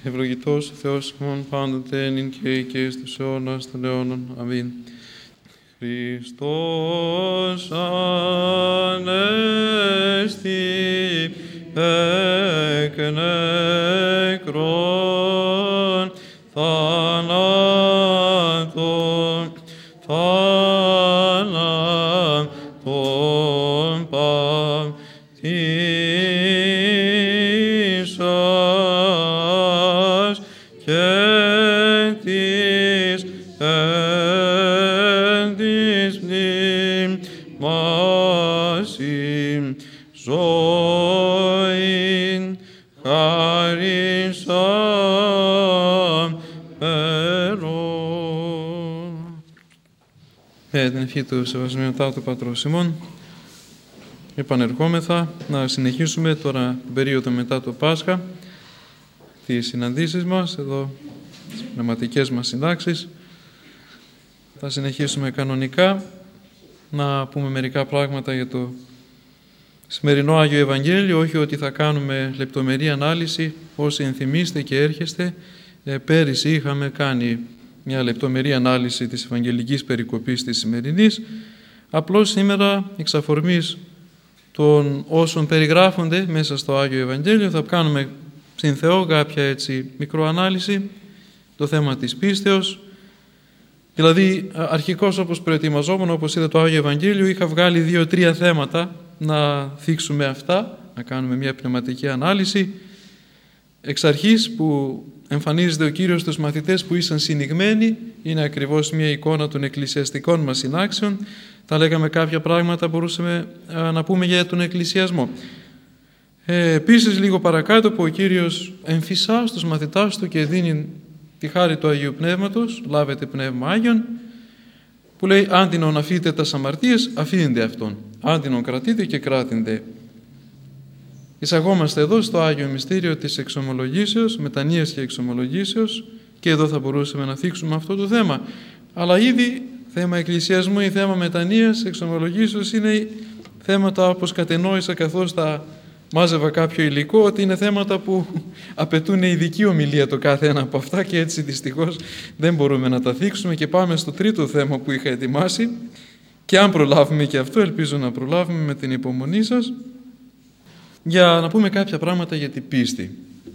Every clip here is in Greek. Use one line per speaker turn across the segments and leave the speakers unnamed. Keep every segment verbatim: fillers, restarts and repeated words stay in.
Ευλογητός ο Θεός ημών πάντοτε νυν και αεί και εις τους αιώνας των αιώνων. Αμήν. Χριστός ανέστη εκ νεκρών θανάτων, θανάτων πατήσας και της εν της μνήμας ζωήν χαρίσαμενον. Με την ευχή του Σεβασμιωτάτου του Πατρός ημών, επανερχόμεθα να συνεχίσουμε τώρα την περίοδο μετά το Πάσχα τις συναντήσεις μας εδώ, τις πνευματικές μας συντάξεις. Θα συνεχίσουμε κανονικά να πούμε μερικά πράγματα για το σημερινό Άγιο Ευαγγέλιο, όχι ότι θα κάνουμε λεπτομερή ανάλυση. Όσοι ενθυμίστε και έρχεστε, ε, πέρυσι είχαμε κάνει μια λεπτομερή ανάλυση της Ευαγγελικής περικοπής της σημερινής. Απλώς σήμερα, εξ αφορμής των όσων περιγράφονται μέσα στο Άγιο Ευαγγέλιο, θα κάνουμε συν Θεό κάποια έτσι μικροανάλυση, το θέμα της πίστεως. Δηλαδή, αρχικώς όπως προετοιμαζόμουν, όπως είδα το Άγιο Ευαγγέλιο, είχα βγάλει δύο-τρία θέματα να θίξουμε αυτά, να κάνουμε μια πνευματική ανάλυση. Εξ αρχής που εμφανίζεται ο Κύριος στους μαθητές που ήσαν συνηγμένοι, είναι ακριβώς μια εικόνα των εκκλησιαστικών μας συνάξεων. Θα λέγαμε κάποια πράγματα, μπορούσαμε να πούμε για τον εκκλησιασμό. Ε, επίσης, λίγο παρακάτω που ο Κύριος εμφυσά στους μαθητάς του και δίνει τη χάρη του Αγίου Πνεύματος, λάβετε Πνεύμα Άγιον, που λέει άντινον αφείτε τας αμαρτίες, αφήνετε αυτόν. Άντινον κρατείτε και κράτηντε. Εισαγόμαστε εδώ στο Άγιο Μυστήριο της εξομολογήσεως, μετανοίας και εξομολογήσεως, και εδώ θα μπορούσαμε να θίξουμε αυτό το θέμα. Αλλά ήδη θέμα εκκλησιασμού ή θέμα μετανοίας, εξομολογήσεως είναι θέματα, όπως κατενόησα καθώς τα μάζευα κάποιο υλικό, ότι είναι θέματα που απαιτούν ειδική ομιλία το κάθε ένα από αυτά, και έτσι δυστυχώς δεν μπορούμε να τα θίξουμε. Και πάμε στο τρίτο θέμα που είχα ετοιμάσει, και αν προλάβουμε και αυτό, ελπίζω να προλάβουμε με την υπομονή σας, για να πούμε κάποια πράγματα για την πίστη.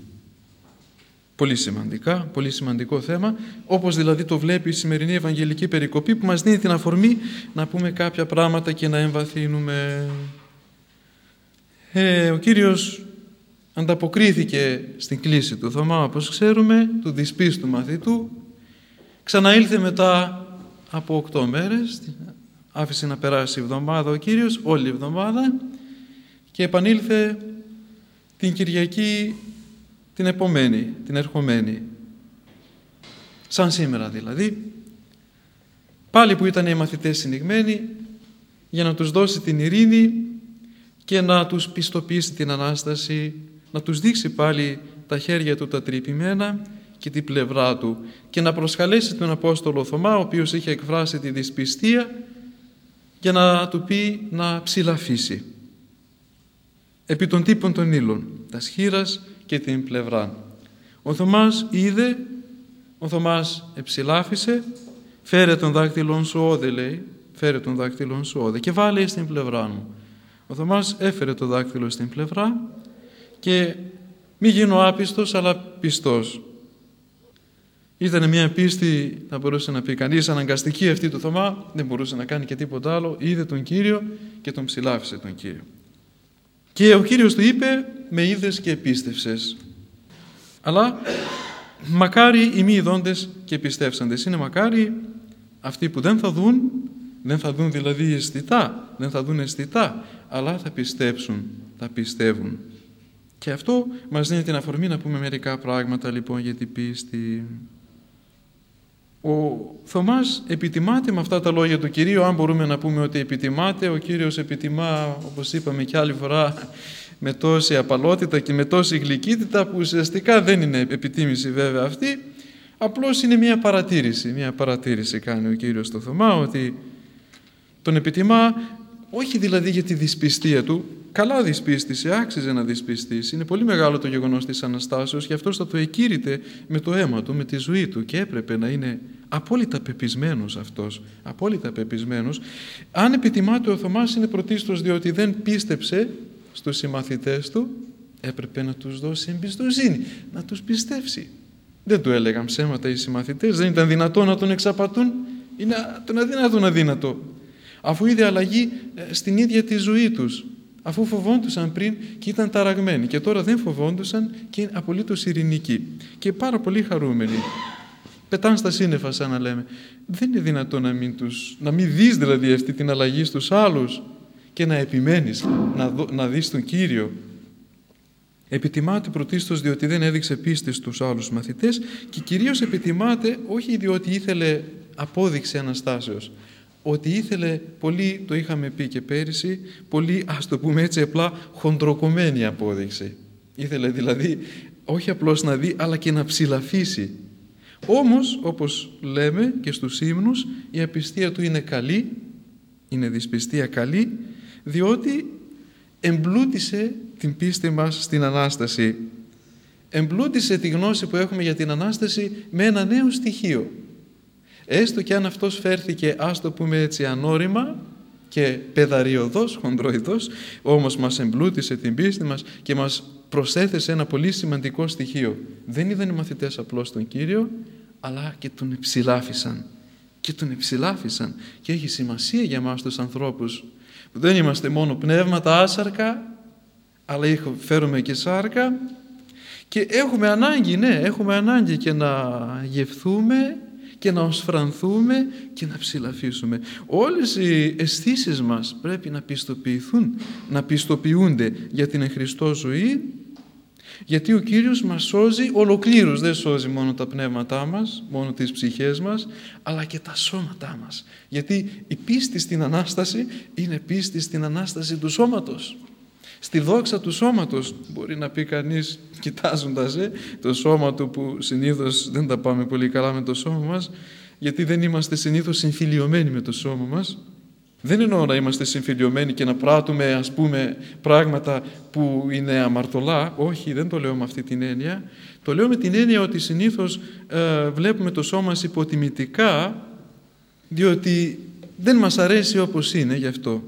Πολύ σημαντικά, πολύ σημαντικό θέμα, όπως δηλαδή το βλέπει η σημερινή Ευαγγελική περικοπή, που μας δίνει την αφορμή να πούμε κάποια πράγματα και να εμβαθύνουμε. Ε, ο Κύριος ανταποκρίθηκε στην κλήση του Θωμά, όπως ξέρουμε, του δυσπίστου μαθητού. Ξαναήλθε μετά από οκτώ μέρες, άφησε να περάσει η εβδομάδα ο Κύριος, όλη η εβδομάδα, και επανήλθε την Κυριακή την επομένη, την ερχομένη. Σαν σήμερα δηλαδή. Πάλι που ήταν οι μαθητές συνηγμένοι, για να τους δώσει την ειρήνη και να τους πιστοποιήσει την Ανάσταση, να τους δείξει πάλι τα χέρια του τα τρυπημένα και την πλευρά του, και να προσκαλέσει τον Απόστολο Θωμά, ο οποίος είχε εκφράσει τη δυσπιστία, για να του πει να ψηλαφίσει επί των τύπων των ύλων, τα σχήρας και την πλευρά. Ο Θωμάς είδε, ο Θωμάς εψηλάφισε, φέρε τον δάκτυλον σου όδε, λέει, φέρε τον δάκτυλον σου όδε και βάλε στην πλευρά μου. Ο Θωμάς έφερε το δάκτυλο στην πλευρά και μη γίνω άπιστος αλλά πιστός. Ήταν μια πίστη, θα μπορούσε να πει κανείς, αναγκαστική αυτή του Θωμά, δεν μπορούσε να κάνει και τίποτα άλλο. Είδε τον Κύριο και τον ψηλάφισε τον Κύριο. Και ο Κύριος του είπε, με είδες και πίστευσες. Αλλά μακάρι οι μη ειδώντες και πιστεύσαντες. Είναι μακάρι αυτοί που δεν θα δουν, δεν θα δουν δηλαδή αισθητά, δεν θα δουν αισθητά, αλλά θα πιστέψουν, θα πιστεύουν. Και αυτό μας δίνει την αφορμή να πούμε μερικά πράγματα λοιπόν για την πίστη. Ο Θωμάς επιτιμάται με αυτά τα λόγια του Κυρίου, αν μπορούμε να πούμε ότι επιτιμάται. Ο Κύριος επιτιμά, όπως είπαμε και άλλη φορά, με τόση απαλότητα και με τόση γλυκύτητα, που ουσιαστικά δεν είναι επιτίμηση βέβαια αυτή, απλώς είναι μια παρατήρηση. Μια παρατήρηση κάνει ο Κύριος στο Θωμά, ότι τον επιτιμά όχι δηλαδή για τη δυσπιστία του, καλά δυσπίστησε, άξιζε να δυσπιστήσει. Είναι πολύ μεγάλο το γεγονός της Αναστάσεως και αυτός θα το εκήρυτε με το αίμα του, με τη ζωή του και έπρεπε να είναι απόλυτα πεπισμένος αυτός, απόλυτα πεπισμένος. Αν επιτιμάται ο Θωμάς είναι πρωτίστως διότι δεν πίστεψε στους συμμαθητές του, έπρεπε να τους δώσει εμπιστοσύνη, να τους πιστεύσει. Δεν του έλεγαν ψέματα οι συμμαθητές, δεν ήταν δυνατό να τον εξαπατούν, είναι τον αδύνατον αδύνατο. Αφού είδε αλλαγή στην ίδια τη ζωή τους, αφού φοβόντουσαν πριν και ήταν ταραγμένοι και τώρα δεν φοβόντουσαν και είναι απολύτως ειρηνικοί και πάρα πολύ χαρούμενοι. Πετάν στα σύννεφα σαν να λέμε. Δεν είναι δυνατό να μην, τους, να μην δεις δηλαδή αυτή την αλλαγή στους άλλους και να επιμένεις, να, δω, να δεις τον Κύριο. Επιτιμάται πρωτίστως διότι δεν έδειξε πίστη στους άλλους μαθητές και κυρίως επιτιμάται όχι διότι ήθελε απόδειξη Αναστάσεως, ότι ήθελε πολύ, το είχαμε πει και πέρυσι, πολύ, ας το πούμε έτσι απλά, χοντροκομμένη απόδειξη. Ήθελε δηλαδή όχι απλώς να δει, αλλά και να ψηλαφίσει. Όμως, όπως λέμε και στους ύμνους, η απιστία του είναι καλή, είναι δυσπιστία καλή, διότι εμπλούτησε την πίστη μας στην Ανάσταση. Εμπλούτησε τη γνώση που έχουμε για την Ανάσταση με ένα νέο στοιχείο. Έστω και αν αυτός φέρθηκε, ας το πούμε έτσι, ανώρημα και παιδαριωδός, χοντροειδός, όμως μας εμπλούτησε την πίστη μας και μας προσέθεσε ένα πολύ σημαντικό στοιχείο. Δεν είδαν οι μαθητές απλώς τον Κύριο, αλλά και τον εψηλάφισαν. Και τον εψηλάφισαν. Και έχει σημασία για μας τους ανθρώπους. Δεν είμαστε μόνο πνεύματα άσαρκα, αλλά φέρουμε και σάρκα και έχουμε ανάγκη, ναι, έχουμε ανάγκη και να γευθούμε και να οσφρανθούμε και να ψηλαφίσουμε. Όλες οι αισθήσεις μας πρέπει να πιστοποιηθούν, να πιστοποιούνται για την εν Χριστώ ζωή, γιατί ο Κύριος μας σώζει ολοκλήρως, δεν σώζει μόνο τα πνεύματά μας, μόνο τις ψυχές μας, αλλά και τα σώματά μας. Γιατί η πίστη στην Ανάσταση είναι πίστη στην Ανάσταση του σώματος. Στη δόξα του σώματος, μπορεί να πει κανείς κοιτάζοντας ε, το σώμα του που συνήθως δεν τα πάμε πολύ καλά με το σώμα μας, γιατί δεν είμαστε συνήθως συμφιλιωμένοι με το σώμα μας. Δεν εννοώ να είμαστε συμφιλιωμένοι και να πράττουμε ας πούμε πράγματα που είναι αμαρτωλά, όχι, δεν το λέω με αυτή την έννοια. Το λέω με την έννοια ότι συνήθως ε, βλέπουμε το σώμα μας υποτιμητικά, διότι δεν μας αρέσει όπως είναι γι' αυτό.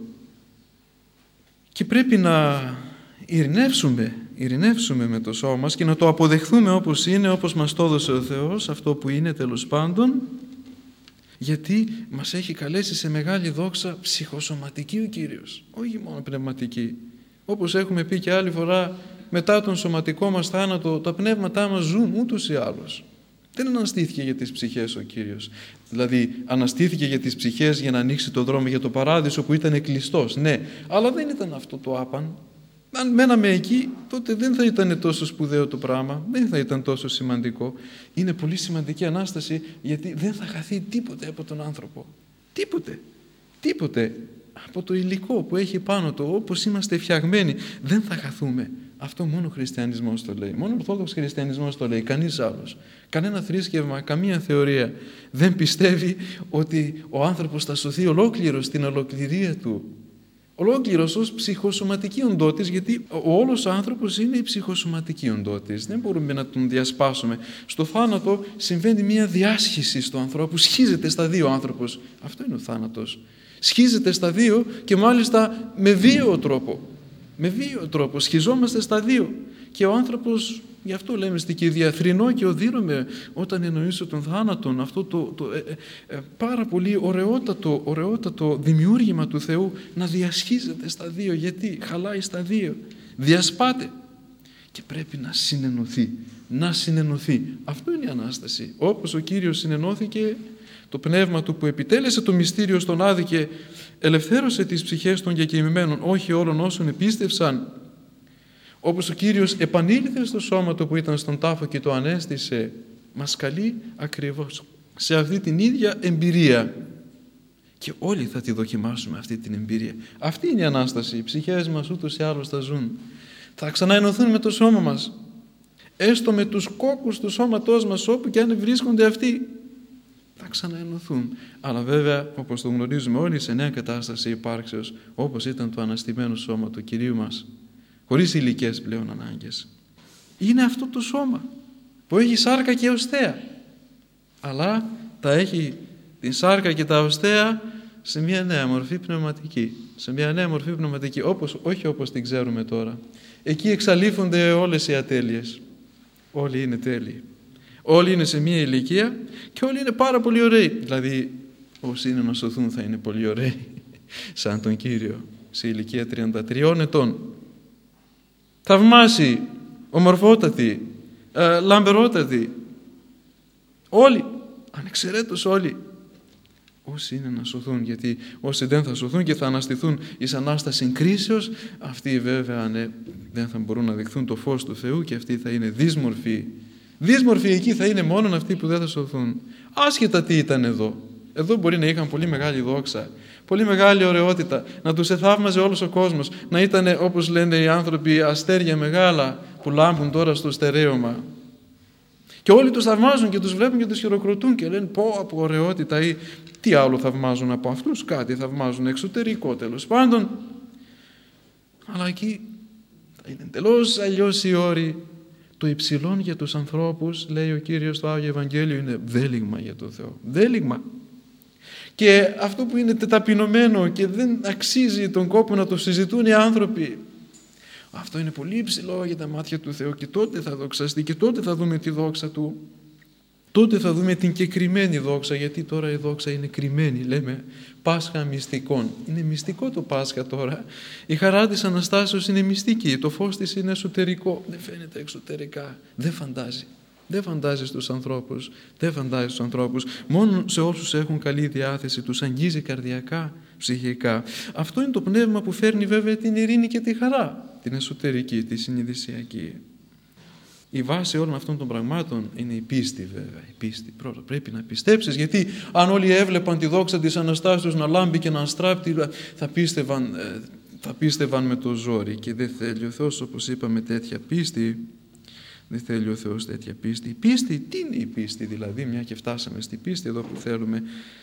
Και πρέπει να ειρηνεύσουμε, ειρηνεύσουμε με το σώμα μας και να το αποδεχθούμε όπως είναι, όπως μας το έδωσε ο Θεός, αυτό που είναι τέλος πάντων, γιατί μας έχει καλέσει σε μεγάλη δόξα ψυχοσωματική ο Κύριος, όχι μόνο πνευματική. Όπως έχουμε πει και άλλη φορά, μετά τον σωματικό μας θάνατο, τα πνεύματά μας ζουν ούτως ή άλλως. Δεν αναστήθηκε για τις ψυχές ο Κύριος. Δηλαδή αναστήθηκε για τις ψυχές για να ανοίξει το δρόμο για το παράδεισο που ήταν κλειστός. Ναι, αλλά δεν ήταν αυτό το άπαν. Αν μέναμε εκεί, τότε δεν θα ήταν τόσο σπουδαίο το πράγμα, δεν θα ήταν τόσο σημαντικό. Είναι πολύ σημαντική Ανάσταση, γιατί δεν θα χαθεί τίποτε από τον άνθρωπο. Τίποτε. Τίποτε από το υλικό που έχει πάνω του, όπως είμαστε φτιαγμένοι, δεν θα χαθούμε. Αυτό μόνο ο χριστιανισμός το λέει. Μόνο ο Ορθόδοξος χριστιανισμός το λέει. Κανείς άλλος. Κανένα θρήσκευμα, καμία θεωρία δεν πιστεύει ότι ο άνθρωπος θα σωθεί ολόκληρος στην ολοκληρία του. Ολόκληρος ως ψυχοσωματική οντότης, γιατί ο όλος άνθρωπος είναι η ψυχοσωματική οντότης. Δεν μπορούμε να τον διασπάσουμε. Στο θάνατο συμβαίνει μια διάσχιση στο ανθρώπου. Σχίζεται στα δύο ο άνθρωπος. Αυτό είναι ο θάνατος. Σχίζεται στα δύο και μάλιστα με βίαιο τρόπο. Με βίαιο τρόπο. Σχιζόμαστε στα δύο. Και ο άνθρωπος, γι' αυτό λέμε στην κηδεία, θρηνώ και οδύρωμαι όταν εννοήσω τον θάνατον. Αυτό το, το ε, ε, πάρα πολύ ωραιότατο, ωραιότατο δημιούργημα του Θεού να διασχίζεται στα δύο. Γιατί χαλάει στα δύο. Διασπάται. Και πρέπει να συνενωθεί. Να συνενωθεί. Αυτό είναι η Ανάσταση. Όπως ο Κύριος συνενώθηκε, το πνεύμα του που επιτέλεσε το μυστήριο στον Άδη και ελευθέρωσε τις ψυχές των διακαιμημένων, όχι όλων όσων επίστευσαν. Όπως ο Κύριος επανήλθε στο σώμα του που ήταν στον τάφο και το ανέστησε, μας καλεί ακριβώς σε αυτή την ίδια εμπειρία. Και όλοι θα τη δοκιμάσουμε αυτή την εμπειρία. Αυτή είναι η Ανάσταση. Οι ψυχές μας ούτως ή άλλως θα ζουν. Θα ξαναενωθούν με το σώμα μας. Έστω με τους κόκκους του σώματός μας, όπου και αν βρίσκονται αυτοί. θα ξαναενωθούν. Αλλά βέβαια, όπως το γνωρίζουμε όλοι, σε νέα κατάσταση υπάρξεως, όπως ήταν το αναστημένο σώμα του Κυρίου μας, χωρίς υλικές πλέον ανάγκες. Είναι αυτό το σώμα που έχει σάρκα και οστέα, αλλά τα έχει την σάρκα και τα οστέα σε μια νέα μορφή πνευματική, σε μια νέα μορφή πνευματική, όπως, όχι όπως την ξέρουμε τώρα. Εκεί εξαλείφονται όλες οι ατέλειες. Όλοι είναι τέλειοι. Όλοι είναι σε μια ηλικία και όλοι είναι πάρα πολύ ωραίοι. Δηλαδή, όσοι είναι να σωθούν θα είναι πολύ ωραίοι, σαν τον Κύριο, σε ηλικία τριάντα τριών ετών. Θαυμάσιοι, ομορφότατοι, ε, λαμπερότατοι. Όλοι, ανεξαιρέτως όλοι. Όσοι είναι να σωθούν, γιατί όσοι δεν θα σωθούν και θα αναστηθούν εις Ανάσταση κρίσεως, αυτοί βέβαια ναι, δεν θα μπορούν να δειχθούν το φως του Θεού και αυτοί θα είναι δύσμορφοι. Δύσμορφοι εκεί θα είναι μόνο αυτοί που δεν θα σωθούν. Άσχετα τι ήταν εδώ. Εδώ μπορεί να είχαν πολύ μεγάλη δόξα, πολύ μεγάλη ωραιότητα, να τους εθαύμαζε όλος ο κόσμος, να ήταν, όπως λένε οι άνθρωποι, αστέρια μεγάλα που λάμπουν τώρα στο στερέωμα. Και όλοι τους θαυμάζουν και τους βλέπουν και τους χειροκροτούν και λένε πω από ωραιότητα, ή τι άλλο θαυμάζουν από αυτούς, κάτι θαυμάζουν εξωτερικό τέλος πάντων. Αλλά εκεί θα είναι εντελώς αλλιώς οι όροι. Το υψηλόν για τους ανθρώπους, λέει ο Κύριος στο Άγιο Ευαγγέλιο, είναι δέλιγμα για τον Θεό. Δέλιγμα. Και αυτό που είναι τεταπεινωμένο και δεν αξίζει τον κόπο να το συζητούν οι άνθρωποι, αυτό είναι πολύ υψηλό για τα μάτια του Θεού και τότε θα δοξαστεί και τότε θα δούμε τη δόξα Του. Τότε θα δούμε την κεκριμένη δόξα, γιατί τώρα η δόξα είναι κρυμμένη, λέμε Πάσχα μυστικών. Είναι μυστικό το Πάσχα τώρα. Η χαρά της Αναστάσεως είναι μυστική, το φως της είναι εσωτερικό, δεν φαίνεται εξωτερικά, δεν φαντάζει. Δεν φαντάζει στους ανθρώπους, δεν φαντάζει στους ανθρώπους, μόνο σε όσους έχουν καλή διάθεση, τους αγγίζει καρδιακά, ψυχικά. Αυτό είναι το πνεύμα που φέρνει βέβαια την ειρήνη και τη χαρά, την εσωτερική, τη συνειδησιακή. Η βάση όλων αυτών των πραγμάτων είναι η πίστη βέβαια, η πίστη. Πρώτα πρέπει να πιστέψεις, γιατί αν όλοι έβλεπαν τη δόξα της Αναστάσεως να λάμπει και να αστράπτει, θα πίστευαν, θα πίστευαν με το ζόρι και δεν θέλει ο Θεός, όπως είπαμε, τέτοια πίστη. Δεν θέλει ο Θεός τέτοια πίστη. Η πίστη, τι είναι η πίστη δηλαδή, μια και φτάσαμε στη πίστη εδώ που θέλουμε.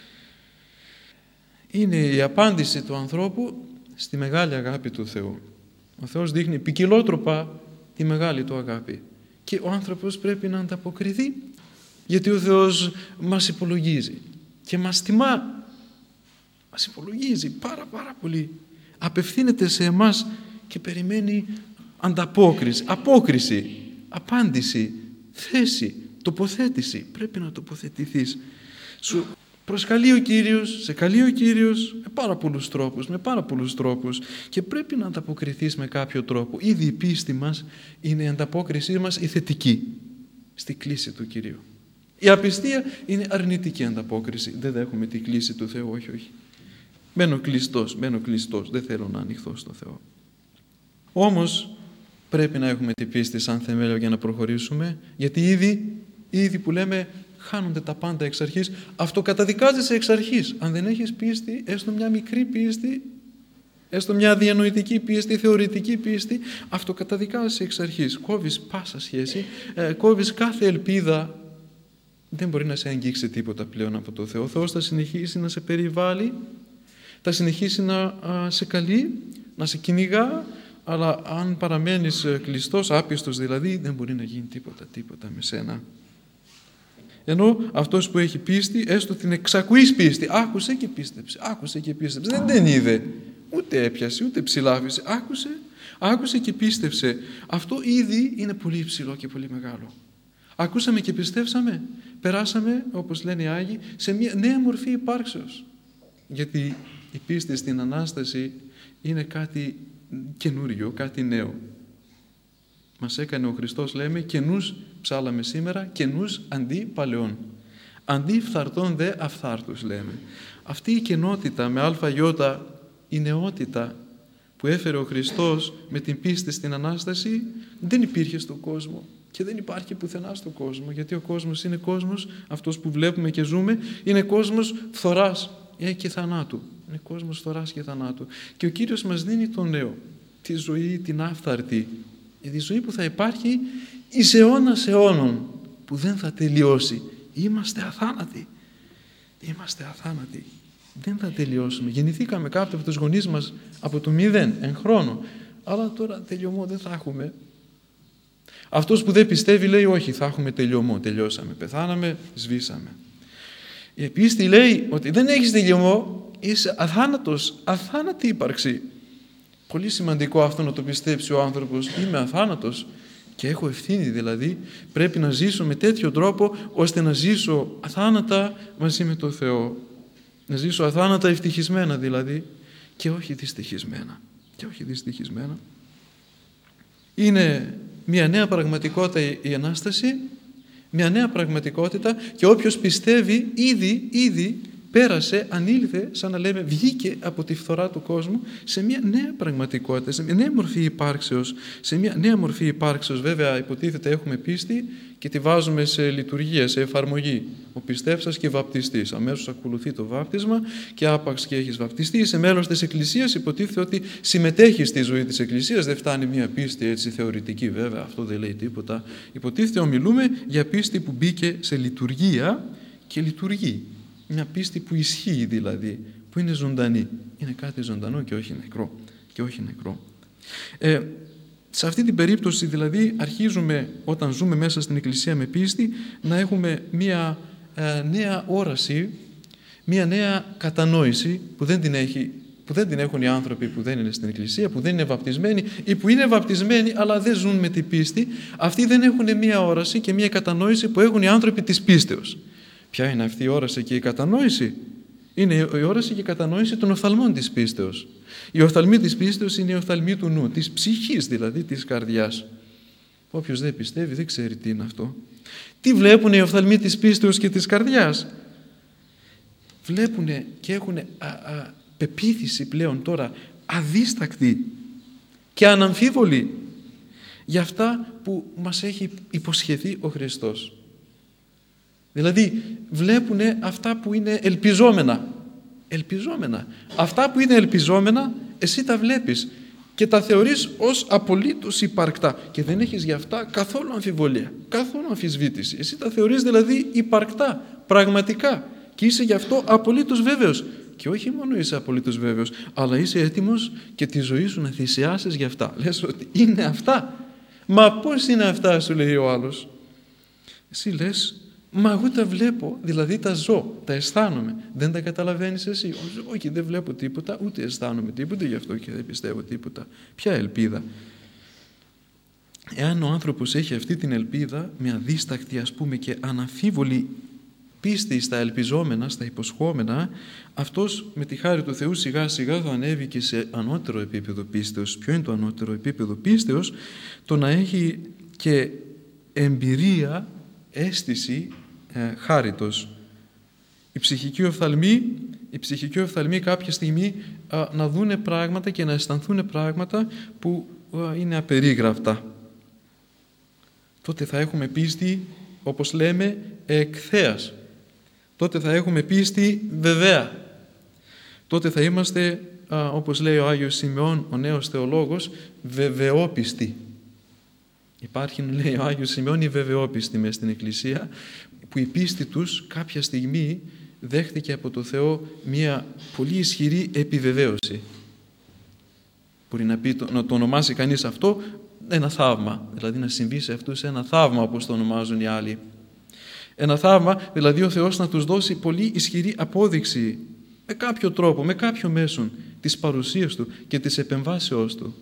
Είναι η απάντηση του ανθρώπου στη μεγάλη αγάπη του Θεού. Ο Θεός δείχνει ποικιλότροπα τη μεγάλη του αγάπη. Και ο άνθρωπος πρέπει να ανταποκριθεί, γιατί ο Θεός μας υπολογίζει και μας τιμά. Μας υπολογίζει πάρα πάρα πολύ. Απευθύνεται σε εμάς και περιμένει ανταπόκριση, απόκριση, απάντηση, θέση, τοποθέτηση. Πρέπει να τοποθετηθείς. Σου προσκαλεί ο Κύριος, σε καλεί ο Κύριος με πάρα πολλούς τρόπους, με πάρα πολλούς τρόπους και πρέπει να ανταποκριθείς με κάποιο τρόπο. Ήδη η πίστη μας είναι η ανταπόκρισή μας η θετική στη κλήση του Κυρίου. Η απιστία είναι αρνητική ανταπόκριση. Δεν δέχομαι τη κλήση του Θεού, όχι, όχι. Μένω κλειστός, μένω κλειστός, δεν θέλω να ανοιχθώ στο Θεό. Όμως πρέπει να έχουμε την πίστη σαν θεμέλιο για να προχωρήσουμε, γιατί ήδη, ήδη που λέμε χάνονται τα πάντα εξ αρχής, αυτοκαταδικάζεσαι εξ αρχής. Αν δεν έχεις πίστη, έστω μια μικρή πίστη, έστω μια διανοητική πίστη, θεωρητική πίστη, αυτοκαταδικάζεσαι εξ αρχής. Κόβεις πάσα σχέση, ε, κόβεις κάθε ελπίδα. Δεν μπορεί να σε αγγίξει τίποτα πλέον από το Θεό. Ο Θεός θα συνεχίσει να σε περιβάλλει, θα συνεχίσει να α, σε καλεί, να σε κυνηγά, αλλά αν παραμένεις κλειστός, άπιστος δηλαδή, δεν μπορεί να γίνει τίποτα, τίποτα με σένα. Ενώ αυτός που έχει πίστη, έστω την εξακουής πίστη, άκουσε και πίστεψε, άκουσε και πίστεψε. Δεν την είδε, ούτε έπιασε, ούτε ψηλάφισε, άκουσε, άκουσε και πίστεψε. Αυτό ήδη είναι πολύ υψηλό και πολύ μεγάλο. Ακούσαμε και πιστέψαμε, περάσαμε, όπως λένε οι Άγιοι, σε μια νέα μορφή υπάρξεως. Γιατί η πίστη στην Ανάσταση είναι κάτι καινούριο, κάτι νέο. Μας έκανε ο Χριστός, λέμε, καινούς, ψάλαμε σήμερα, καινούς αντί παλαιών. Αντί φθαρτών δε αφθάρτους, λέμε. Αυτή η καινότητα με αλφα-γιώτα, η νεότητα που έφερε ο Χριστός με την πίστη στην Ανάσταση, δεν υπήρχε στον κόσμο και δεν υπάρχει πουθενά στον κόσμο, γιατί ο κόσμος είναι κόσμος, αυτός που βλέπουμε και ζούμε, είναι κόσμος φθοράς και θανάτου. Είναι κόσμος φθοράς και θανάτου. Και ο Κύριος μας δίνει το νέο, τη ζωή την άφθαρτη, τη ζωή που θα υπάρχει εις αιώνας αιώνων, που δεν θα τελειώσει. Είμαστε αθάνατοι. είμαστε αθάνατοι. Δεν θα τελειώσουμε. Γεννηθήκαμε κάποιοι από τους γονείς μας από το μηδέν, εν χρόνο. Αλλά τώρα τελειωμό δεν θα έχουμε. Αυτός που δεν πιστεύει λέει όχι, θα έχουμε τελειωμό. Τελειώσαμε, πεθάναμε, σβήσαμε. Η πίστη λέει ότι δεν έχεις τελειωμό, είσαι αθάνατος, αθάνατη ύπαρξη. Πολύ σημαντικό αυτό να το πιστέψει ο άνθρωπος. Είμαι αθάνατος και έχω ευθύνη, δηλαδή πρέπει να ζήσω με τέτοιο τρόπο ώστε να ζήσω αθάνατα μαζί με τον Θεό. Να ζήσω αθάνατα ευτυχισμένα δηλαδή και όχι δυστυχισμένα. Και όχι δυστυχισμένα. Είναι μια νέα πραγματικότητα η Ανάσταση, μια νέα πραγματικότητα και όποιος πιστεύει ήδη, ήδη πέρασε, ανήλθε, σαν να λέμε, βγήκε από τη φθορά του κόσμου σε μια νέα πραγματικότητα, σε μια νέα μορφή υπάρξεως. Σε μια νέα μορφή υπάρξεως, βέβαια, υποτίθεται έχουμε πίστη και τη βάζουμε σε λειτουργία, σε εφαρμογή. Ο πιστεύσας και βαπτιστής. Αμέσως ακολουθεί το βάπτισμα και άπαξ και έχεις βαπτιστεί. Είσαι μέλος της Εκκλησίας, υποτίθεται ότι συμμετέχεις στη ζωή της Εκκλησίας. Δεν φτάνει μια πίστη έτσι θεωρητική, βέβαια, αυτό δεν λέει τίποτα. Υποτίθεται ομιλούμε για πίστη που μπήκε σε λειτουργία και λειτουργεί. Μια πίστη που ισχύει δηλαδή, που είναι ζωντανή. Είναι κάτι ζωντανό και όχι νεκρό. Και όχι νεκρό. Ε, σε αυτή την περίπτωση δηλαδή αρχίζουμε όταν ζούμε μέσα στην Εκκλησία με πίστη να έχουμε μια ε, νέα όραση, μια νέα κατανόηση που δεν την έχει, που δεν την έχουν οι άνθρωποι που δεν είναι στην Εκκλησία, που δεν είναι βαπτισμένοι ή που είναι βαπτισμένοι αλλά δεν ζουν με την πίστη. Αυτοί δεν έχουν μια όραση και μια κατανόηση που έχουν οι άνθρωποι της πίστεως. Ποια είναι αυτή η όραση και η κατανόηση? Είναι η όραση και η κατανόηση των οφθαλμών της πίστεως. Η οφθαλμή της πίστεως είναι η οφθαλμή του νου, της ψυχής δηλαδή, της καρδιάς. Όποιος δεν πιστεύει δεν ξέρει τι είναι αυτό. Τι βλέπουν οι οφθαλμοί της πίστεως και της καρδιάς? Βλέπουν και έχουν α, α, πεποίθηση πλέον τώρα αδίστακτη και αναμφίβολη για αυτά που μας έχει υποσχεθεί ο Χριστός. Δηλαδή βλέπουν αυτά που είναι ελπιζόμενα. Ελπιζόμενα. Αυτά που είναι ελπιζόμενα εσύ τα βλέπεις και τα θεωρείς ως απολύτως υπαρκτά και δεν έχεις για αυτά καθόλου αμφιβολία, καθόλου αμφισβήτηση. Εσύ τα θεωρείς δηλαδή υπαρκτά, πραγματικά και είσαι γι' αυτό απολύτως βέβαιος. Και όχι μόνο είσαι απολύτως βέβαιος, αλλά είσαι έτοιμος και τη ζωή σου να θυσιάσεις γι' αυτά. Λες ότι είναι αυτά. Μα πώς είναι αυτά, σου λέει ο άλλος? Εσύ λες, μα εγώ τα βλέπω, δηλαδή τα ζω, τα αισθάνομαι. Δεν τα καταλαβαίνεις εσύ? Όχι, δεν βλέπω τίποτα, ούτε αισθάνομαι τίποτα, γι' αυτό και δεν πιστεύω τίποτα. Ποια ελπίδα? Εάν ο άνθρωπος έχει αυτή την ελπίδα, με αδίστακτη ας πούμε και αναμφίβολη πίστη στα ελπιζόμενα, στα υποσχόμενα, αυτός με τη χάρη του Θεού σιγά σιγά θα ανέβει και σε ανώτερο επίπεδο πίστεως. Ποιο είναι το ανώτερο επίπεδο πίστεως? Το να έχει και εμπειρία, αίσθηση ε, χάριτος. Η ψυχική οφθαλμή, η ψυχική οφθαλμή κάποια στιγμή α, να δούνε πράγματα και να αισθανθούν πράγματα που α, είναι απερίγραπτα. Τότε θα έχουμε πίστη, όπως λέμε, εκθέας. Τότε θα έχουμε πίστη βεβαία. Τότε θα είμαστε, α, όπως λέει ο Άγιος Σημεών, ο νέος θεολόγος, βεβαιόπιστοι. Υπάρχει, λέει ο Άγιος Σημεών, η βεβαιόπιστη μες στην Εκκλησία, που η πίστη τους κάποια στιγμή δέχτηκε από το Θεό μια πολύ ισχυρή επιβεβαίωση. Μπορεί να, πει, να το ονομάσει κανείς αυτό ένα θαύμα, δηλαδή να συμβεί σε αυτούς ένα θαύμα, όπως το ονομάζουν οι άλλοι. Ένα θαύμα, δηλαδή ο Θεός να τους δώσει πολύ ισχυρή απόδειξη με κάποιο τρόπο, με κάποιο μέσον της παρουσίας Του και της επεμβάσεώς Του.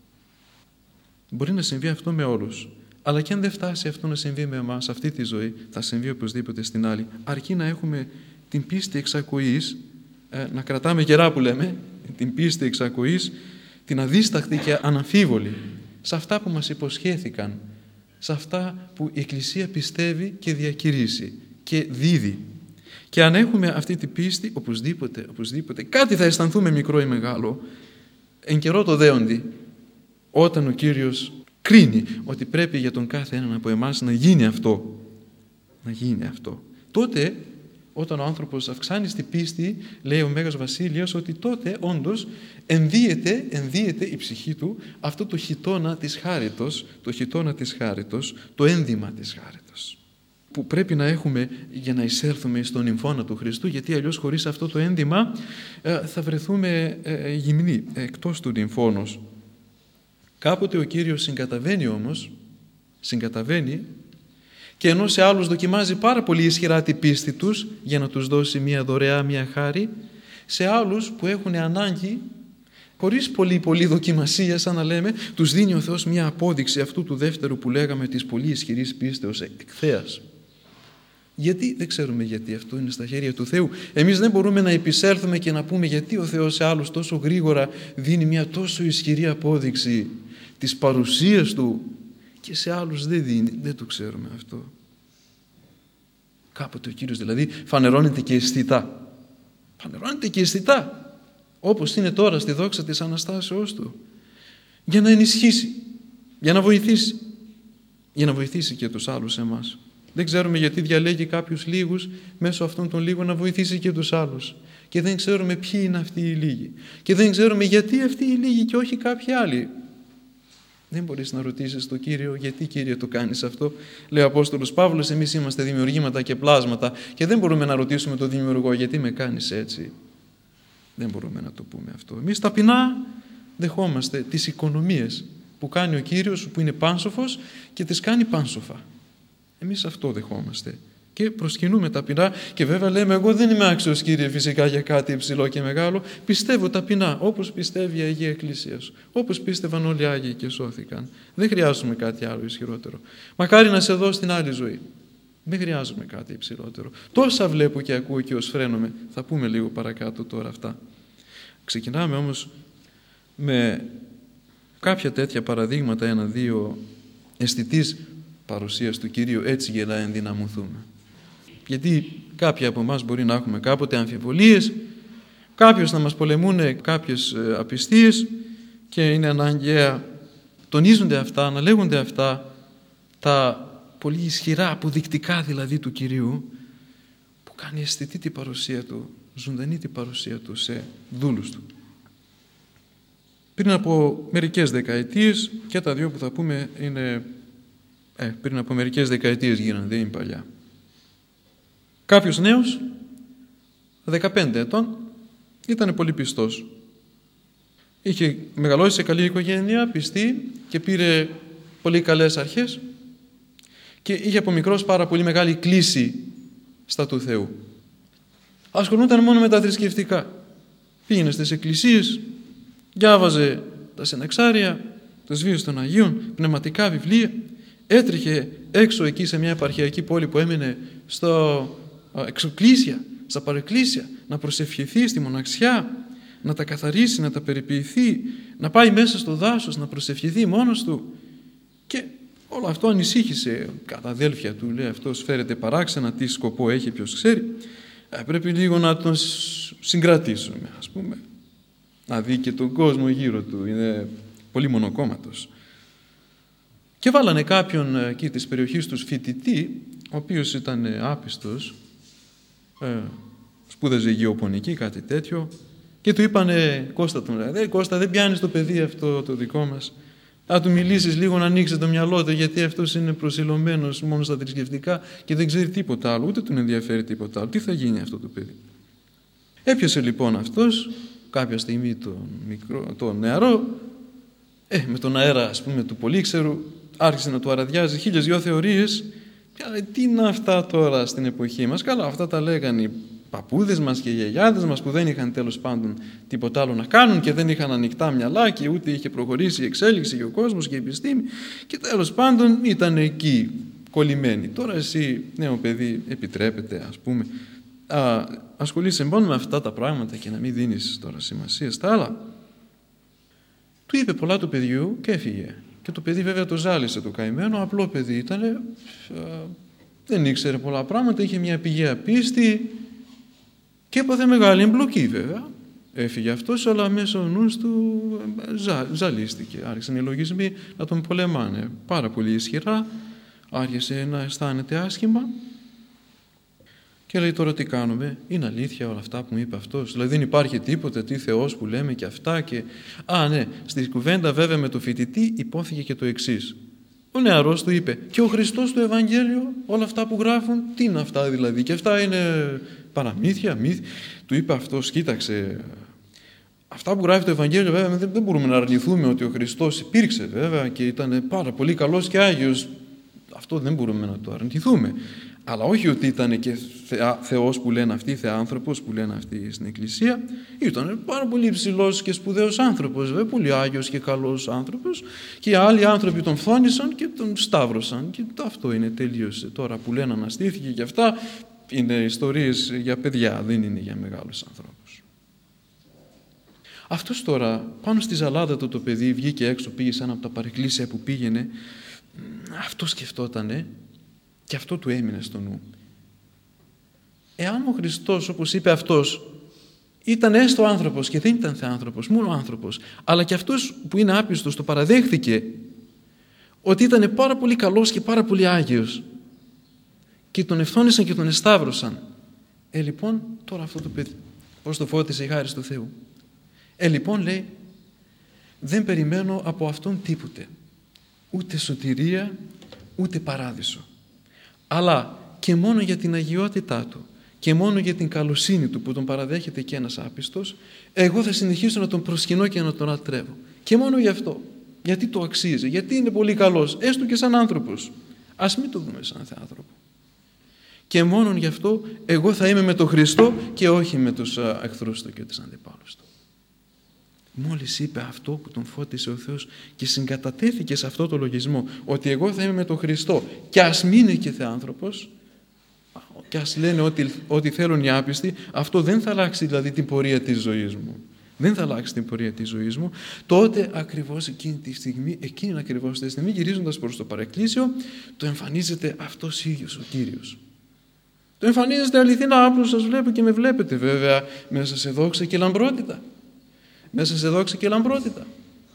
Μπορεί να συμβεί αυτό με όλους. Αλλά και αν δεν φτάσει αυτό να συμβεί με εμάς αυτή τη ζωή, θα συμβεί οπωσδήποτε στην άλλη. Αρκεί να έχουμε την πίστη εξακοής, ε, να κρατάμε γερά που λέμε, την πίστη εξακοής, την αδίσταχτη και αναμφίβολη, σε αυτά που μας υποσχέθηκαν, σε αυτά που η Εκκλησία πιστεύει και διακηρύσει και δίδει. Και αν έχουμε αυτή την πίστη, οπωσδήποτε, οπωσδήποτε, κάτι θα αισθανθούμε μικρό ή μεγάλο, εν καιρό το δέοντι, όταν ο Κύριος κρίνει ότι πρέπει για τον κάθε έναν από εμάς να γίνει αυτό. Να γίνει αυτό. Τότε, όταν ο άνθρωπος αυξάνει στην πίστη, λέει ο Μέγας Βασίλειος, ότι τότε όντως ενδύεται, ενδύεται η ψυχή του αυτό το χιτώνα της χάριτος, το χιτώνα της χάριτος, το ένδυμα της χάριτος. που πρέπει να έχουμε για να εισέλθουμε στον εμφώνα του Χριστού, γιατί αλλιώς χωρίς αυτό το ένδυμα θα βρεθούμε γυμνοί εκτός του νυμφώνος. Κάποτε ο Κύριος συγκαταβαίνει όμως, συγκαταβαίνει, και ενώ σε άλλους δοκιμάζει πάρα πολύ ισχυρά την πίστη τους για να τους δώσει μια δωρεά, μια χάρη, σε άλλους που έχουν ανάγκη, χωρίς πολύ πολύ δοκιμασία, σαν να λέμε, τους δίνει ο Θεός μια απόδειξη αυτού του δεύτερου που λέγαμε της πολύ ισχυρής πίστεως εκθέας. Γιατί? Δεν ξέρουμε γιατί, αυτό είναι στα χέρια του Θεού. Εμείς δεν μπορούμε να επισέλθουμε και να πούμε γιατί ο Θεός σε άλλους τόσο γρήγορα δίνει μια τόσο ισχυρή απόδειξη της παρουσίας Του και σε άλλους δεν δίνει. Δεν το ξέρουμε αυτό. Κάποτε ο Κύριος δηλαδή φανερώνεται και αισθητά. Φανερώνεται και αισθητά. Όπως είναι τώρα στη δόξα της Αναστάσεώς Του. Για να ενισχύσει. Για να βοηθήσει. Για να βοηθήσει και τους άλλους εμάς. Δεν ξέρουμε γιατί διαλέγει κάποιους λίγους μέσω αυτών των λίγων να βοηθήσει και τους άλλους. Και δεν ξέρουμε ποιοι είναι αυτοί οι λίγοι. Και δεν ξέρουμε γιατί αυτοί οι λίγοι και όχι κάποιοι άλλοι. Δεν μπορείς να ρωτήσεις τον Κύριο γιατί, Κύριε, το κάνεις αυτό. Λέει ο Απόστολος Παύλος, εμείς είμαστε δημιουργήματα και πλάσματα και δεν μπορούμε να ρωτήσουμε τον Δημιουργό γιατί με κάνεις έτσι. Δεν μπορούμε να το πούμε αυτό. Εμείς ταπεινά δεχόμαστε τις οικονομίες που κάνει ο Κύριος, που είναι πάνσοφος και τις κάνει πάνσοφα. Εμείς αυτό δεχόμαστε και προσκυνούμε ταπεινά και βέβαια λέμε εγώ δεν είμαι άξιος, Κύριε, φυσικά για κάτι υψηλό και μεγάλο. Πιστεύω ταπεινά όπως πιστεύει η Αγία Εκκλησία σου, όπως πίστευαν όλοι οι Άγιοι και σώθηκαν. Δεν χρειάζομαι κάτι άλλο ισχυρότερο. Μακάρι να σε δω στην άλλη ζωή. Δεν χρειάζομαι κάτι υψηλότερο. Τόσα βλέπω και ακούω και ως φρένομαι. Θα πούμε λίγο παρακάτω τώρα αυτά. Ξεκινάμε όμως με κάποια τέτοια παραδείγματα, ένα-δύο αισθητής παρουσίας του Κυρίου, έτσι για να ενδυναμωθούμε. Γιατί κάποιοι από εμάς μπορεί να έχουμε κάποτε αμφιβολίες, κάποιους να μας πολεμούν κάποιες απιστίες και είναι αναγκαία, τονίζονται αυτά, αναλέγονται αυτά τα πολύ ισχυρά αποδεικτικά δηλαδή του Κυρίου που κάνει αισθητή την παρουσία Του, ζωντανή την παρουσία Του σε δούλους Του. Πριν από μερικές δεκαετίες, και τα δύο που θα πούμε είναι ε, πριν από μερικές δεκαετίες γίνανε, δεν είναι παλιά. Κάποιος νέος, δεκαπέντε ετών, ήταν πολύ πιστός. Είχε μεγαλώσει σε καλή οικογένεια, πιστή και πήρε πολύ καλές αρχές και είχε από μικρός πάρα πολύ μεγάλη κλίση στα του Θεού. Ασχολούνταν μόνο με τα θρησκευτικά. Πήγαινε στις εκκλησίες, διάβαζε τα συναξάρια, τους βίους των Αγίων, πνευματικά βιβλία, έτρεχε έξω εκεί σε μια επαρχιακή πόλη που έμενε στο εξοκλήσια, στα παρεκκλήσια, να προσευχηθεί στη μοναξιά, να τα καθαρίσει, να τα περιποιηθεί, να πάει μέσα στο δάσος, να προσευχηθεί μόνος του. Και όλο αυτό ανησύχησε. Κατά αδέλφια του, λέει, αυτός φέρεται παράξενα, τι σκοπό έχει, ποιος ξέρει. Ε, πρέπει λίγο να τον συγκρατήσουμε, ας πούμε. Να δει και τον κόσμο γύρω του, είναι πολύ μονοκόμματος. Και βάλανε κάποιον εκεί της περιοχής τους φοιτητή, ο οποίος ήταν άπιστος, ε, σπούδαζε γεωπονική, κάτι τέτοιο, και του είπανε, Κώστα τον λέει, Κώστα, δεν πιάνεις το παιδί αυτό το δικό μας, να του μιλήσεις λίγο, να ανοίξει το μυαλό του, γιατί αυτός είναι προσιλωμένος μόνο στα θρησκευτικά και δεν ξέρει τίποτα άλλο, ούτε τον ενδιαφέρει τίποτα άλλο. Τι θα γίνει αυτό το παιδί? Έπιασε λοιπόν αυτός κάποια στιγμή τον, μικρό, τον νεαρό, ε, με τον αέρα, ας πούμε, του πολύξερου, άρχισε να του αραδιάζει χίλιες δυο θεωρίες. Τι είναι αυτά τώρα στην εποχή μας? Καλά, αυτά τα λέγανε οι παππούδες μας και οι γιαγιάδες μας που δεν είχαν τέλος πάντων τίποτα άλλο να κάνουν και δεν είχαν ανοιχτά μυαλά και ούτε είχε προχωρήσει η εξέλιξη και ο κόσμος και η επιστήμη και τέλος πάντων ήταν εκεί κολλημένοι. Τώρα εσύ, νέο παιδί, επιτρέπεται, ας πούμε, α, ασχολείσαι μόνο με αυτά τα πράγματα και να μην δίνεις τώρα σημασία στα άλλα. Του είπε πολλά του παιδιού και έφυγε. Και το παιδί βέβαια το ζάλισε το καημένο, απλό παιδί ήταν, δεν ήξερε πολλά πράγματα, είχε μια πηγαία πίστη και έπαθε μεγάλη εμπλοκή βέβαια. Έφυγε αυτός, αλλά μέσα ο νους του ζα, ζαλίστηκε. Άρχισαν οι λογισμοί να τον πολεμάνε πάρα πολύ ισχυρά, άρχισε να αισθάνεται άσχημα και λέει τώρα τι κάνουμε, είναι αλήθεια όλα αυτά που μου είπε αυτός? Δηλαδή δεν υπάρχει τίποτα, τι Θεός που λέμε και αυτά και... Α ναι, στη κουβέντα βέβαια με το φοιτητή υπόθηκε και το εξής, Ο νεαρός του είπε, και ο Χριστός του Ευαγγέλιο, όλα αυτά που γράφουν, τι είναι αυτά δηλαδή? Και αυτά είναι παραμύθια, μύθια. Του είπε αυτός, κοίταξε, αυτά που γράφει το Ευαγγέλιο βέβαια δεν, δεν μπορούμε να αρνηθούμε ότι ο Χριστός υπήρξε βέβαια και ήταν πάρα πολύ καλός και Άγιος. Αυτό δεν μπορούμε να το αρνηθούμε. Αλλά όχι ότι ήταν και θεά, Θεός που λένε αυτοί, θεάνθρωπος που λένε αυτοί στην Εκκλησία. Ήταν πάρα πολύ υψηλός και σπουδαίος άνθρωπος, βέβαια, πολύ Άγιος και καλός άνθρωπος. Και οι άλλοι άνθρωποι τον φθόνησαν και τον σταύρωσαν. Και αυτό είναι τελείωσε. Τώρα που λένε αναστήθηκε και αυτά είναι ιστορίες για παιδιά, δεν είναι για μεγάλους ανθρώπους. Αυτός τώρα πάνω στη ζαλάδα του το παιδί βγήκε έξω, πήγε σε ένα από τα παρεκκλήσια που πήγαινε. Αυτό σκεφτότανε και αυτό του έμεινε στο νου. Εάν ο Χριστός, όπως είπε αυτός, ήταν έστω άνθρωπος και δεν ήταν θεάνθρωπος, μόνο άνθρωπος, αλλά και αυτός που είναι άπιστος το παραδέχθηκε ότι ήταν πάρα πολύ καλός και πάρα πολύ Άγιος και τον ευθόνησαν και τον εσταύρωσαν. Ε, λοιπόν, τώρα αυτό το παιδί, πώς το φώτισε η χάρις του Θεού. Ε, λοιπόν, λέει, δεν περιμένω από αυτόν τίποτε. Ούτε σωτηρία, ούτε παράδεισο. Αλλά και μόνο για την αγιότητά του και μόνο για την καλοσύνη του που τον παραδέχεται και ένας άπιστος, εγώ θα συνεχίσω να τον προσκυνώ και να τον λατρεύω. Και μόνο γι' αυτό. Γιατί το αξίζει, γιατί είναι πολύ καλός, έστω και σαν άνθρωπος. Ας μην το δούμε σαν θεάνθρωπο. Και μόνο γι' αυτό εγώ θα είμαι με τον Χριστό και όχι με τους εχθρούς του και τους αντιπάλους του. Μόλις είπε αυτό που τον φώτισε ο Θεός και συγκατατέθηκε σε αυτό το λογισμό, ότι εγώ θα είμαι με τον Χριστό και ας μην είναι και θεάνθρωπος και ας λένε ό,τι, ό,τι θέλουν οι άπιστοι, αυτό δεν θα αλλάξει δηλαδή την πορεία της ζωής μου. Δεν θα αλλάξει την πορεία της ζωής μου. Τότε ακριβώς εκείνη τη στιγμή, εκείνη ακριβώς τη στιγμή, γυρίζοντας προς το παρεκκλήσιο, το εμφανίζεται αυτός ίδιος ο Κύριος. Το εμφανίζεται αληθινά, άπλος σας βλέπω και με βλέπετε βέβαια μέσα σε δόξα και λαμπρότητα. Μέσα σε δόξα και λαμπρότητα.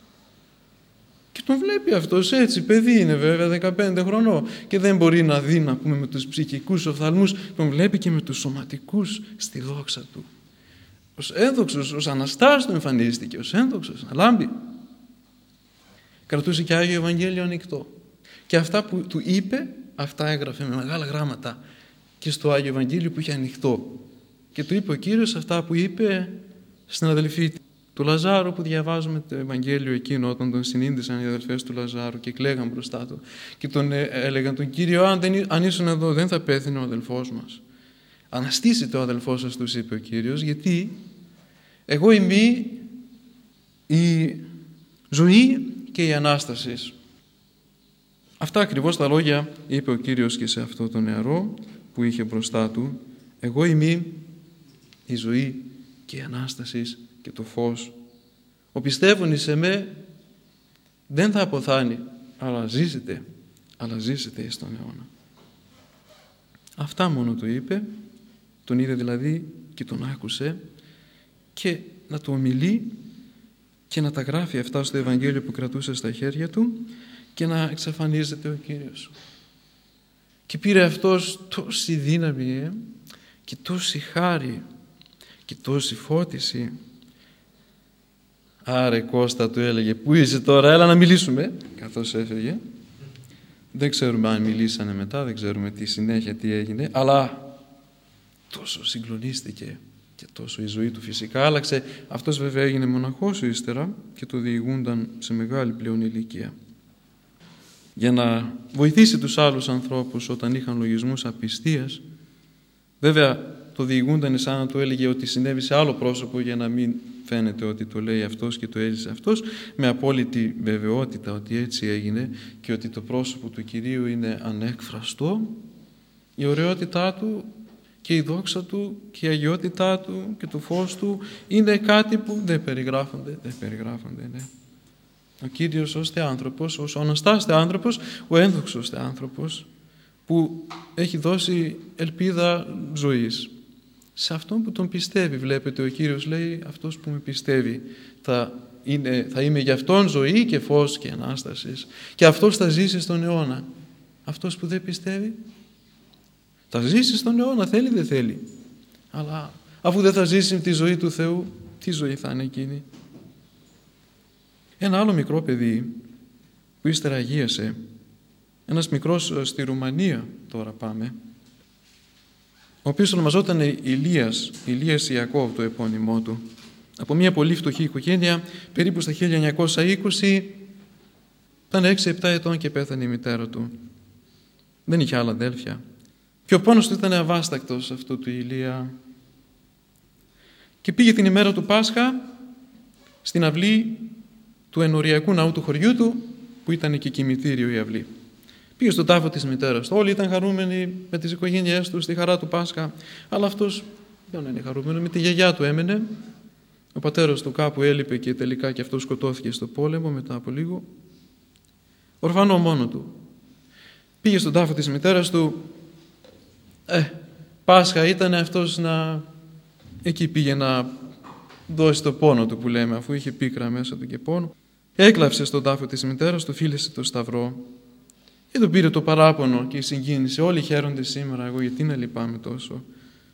Και τον βλέπει αυτός έτσι, παιδί είναι βέβαια δεκαπέντε χρονών και δεν μπορεί να δει, να πούμε, με τους ψυχικούς οφθαλμούς, τον βλέπει και με τους σωματικούς στη δόξα του. Ως ένδοξος, ως Αναστάς του εμφανίστηκε, ως ένδοξος, να λάμπει. Κρατούσε και Άγιο Ευαγγέλιο ανοιχτό. Και αυτά που του είπε, αυτά έγραφε με μεγάλα γράμματα και στο Άγιο Ευαγγέλιο που είχε ανοιχτό. Και του είπε ο Κύριος αυτά που είπε στην αδελφή του Λαζάρου, που διαβάζουμε το Ευαγγέλιο εκείνο όταν τον συνήντησαν οι αδελφές του Λαζάρου και κλαίγαν μπροστά του και τον έλεγαν τον Κύριο, αν, δεν, αν ήσουν εδώ δεν θα πέθαινε ο αδελφός μας. Αναστήσετε ο αδελφός σας, τους είπε ο Κύριος, γιατί εγώ είμαι η ζωή και η Ανάσταση. Αυτά ακριβώς τα λόγια είπε ο Κύριος και σε αυτό το νεαρό που είχε μπροστά του. Εγώ είμαι η ζωή και η Ανάσταση και το φως. Ο πιστεύων εις εμέ δεν θα αποθάνει, αλλά ζήσετε, αλλά ζήσετε εις τον αιώνα. Αυτά μόνο του είπε, τον είδε δηλαδή και τον άκουσε, και να του ομιλεί και να τα γράφει αυτά στο Ευαγγέλιο που κρατούσε στα χέρια του και να εξαφανίζεται ο Κύριος. Και πήρε αυτός τόση δύναμη ε, και τόση χάρη και τόση φώτιση. Άρε Κώστα, του έλεγε, πού είσαι τώρα, έλα να μιλήσουμε, καθώς έφυγε. Δεν ξέρουμε αν μιλήσανε μετά, δεν ξέρουμε τι συνέχεια, τι έγινε, αλλά τόσο συγκλονίστηκε και τόσο η ζωή του φυσικά άλλαξε. Αυτός βέβαια έγινε μοναχός ύστερα και το διηγούνταν σε μεγάλη πλέον ηλικία. Για να βοηθήσει τους άλλους ανθρώπους όταν είχαν λογισμούς απιστίας, βέβαια το διηγούνταν σαν να του έλεγε ότι συνέβη σε άλλο πρόσωπο για να μην φαίνεται ότι το λέει αυτός και το έζησε αυτός, με απόλυτη βεβαιότητα ότι έτσι έγινε και ότι το πρόσωπο του Κυρίου είναι ανέκφραστο, η ωραιότητά του και η δόξα του και η αγιότητά του και το φως του είναι κάτι που δεν περιγράφονται, δεν περιγράφονται, ναι. Ο Κύριος ως Θεάνθρωπος, ως ο Αναστάς Θεάνθρωπος, ο ένδοξος Θεάνθρωπος που έχει δώσει ελπίδα ζωής. Σε αυτόν που τον πιστεύει, βλέπετε, ο Κύριος λέει, αυτός που με πιστεύει θα, είναι, θα είμαι για αυτόν ζωή και φως και Ανάστασης και αυτός θα ζήσει στον αιώνα. Αυτός που δεν πιστεύει θα ζήσει στον αιώνα, θέλει δεν θέλει, αλλά αφού δεν θα ζήσει τη ζωή του Θεού, τι ζωή θα είναι εκείνη? Ένα άλλο μικρό παιδί που ύστερα αγίασε ένας μικρός στη Ρουμανία, τώρα πάμε, ο οποίος ονομαζόταν Ηλίας, Ηλίας Ιακώβ το επώνυμό του, από μια πολύ φτωχή οικογένεια, περίπου στα χίλια εννιακόσια είκοσι, ήταν έξι επτά ετών και πέθανε η μητέρα του. Δεν είχε άλλα αδέλφια. Και ο πόνος του ήταν αβάστακτος αυτού του Ηλία. Και πήγε την ημέρα του Πάσχα στην αυλή του ενοριακού ναού του χωριού του, που ήταν και κημητήριο η αυλή. Πήγε στον τάφο της μητέρας του. Όλοι ήταν χαρούμενοι με τις οικογένειές του στη χαρά του Πάσχα, αλλά αυτός δεν είναι χαρούμενο. Με τη γιαγιά του έμενε. Ο πατέρας του κάπου έλειπε και τελικά και αυτός σκοτώθηκε στο πόλεμο μετά από λίγο. Ορφανό μόνο του. Πήγε στον τάφο της μητέρας του. Ε, Πάσχα ήταν αυτός να... Εκεί πήγε να δώσει το πόνο του που λέμε, αφού είχε πίκρα μέσα του και πόνο. Έκλαψε στον τάφο της μητέρας του, φίλησε το σταυρό και τον πήρε το παράπονο και η συγκίνηση. Όλοι χαίρονται σήμερα, εγώ γιατί να λυπάμαι τόσο.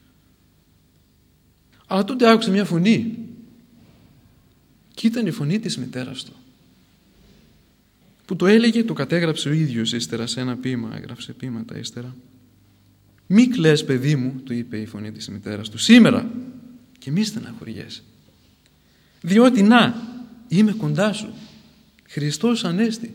Αλλά τότε άκουσε μια φωνή και ήταν η φωνή της μητέρας του, που το έλεγε, το κατέγραψε ο ίδιος ύστερα σε ένα ποίημα, έγραψε ποίηματα ύστερα. «Μη κλαις, παιδί μου», του είπε η φωνή της μητέρας του, «σήμερα και μη στεναχωριέσαι, διότι να, είμαι κοντά σου, Χριστός Ανέστη».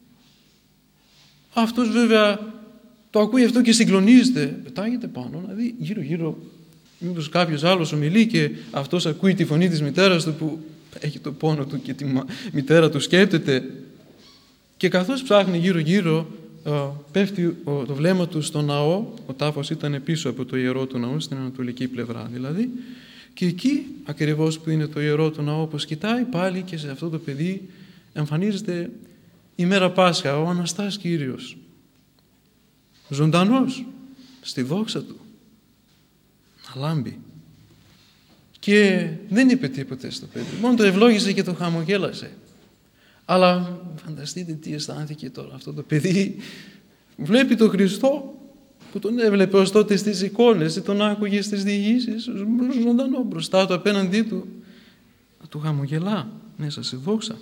Αυτός βέβαια το ακούει αυτό και συγκλονίζεται, πετάγεται πάνω να δει γύρω γύρω μήπως κάποιος άλλος ομιλεί, και αυτός ακούει τη φωνή της μητέρας του που έχει το πόνο του και τη μητέρα του σκέπτεται, και καθώς ψάχνει γύρω γύρω πέφτει το βλέμμα του στο ναό. Ο τάφος ήταν πίσω από το ιερό του ναού, στην ανατολική πλευρά δηλαδή, και εκεί ακριβώς που είναι το ιερό του ναού, όπως κοιτάει πάλι και σε αυτό το παιδί εμφανίζεται η μέρα Πάσχα, ο Αναστάς Κύριος, ζωντανός στη δόξα του, να λάμπει. Και δεν είπε τίποτε στο παιδί, μόνο το ευλόγησε και το χαμογέλασε. Αλλά φανταστείτε τι αισθάνθηκε τώρα αυτό το παιδί. Βλέπει τον Χριστό που τον έβλεπε ως τότε στις εικόνες ή τον άκουγε στις διηγήσεις, ζωντανό μπροστά του, απέναντί του, να του χαμογελά μέσα σε δόξα.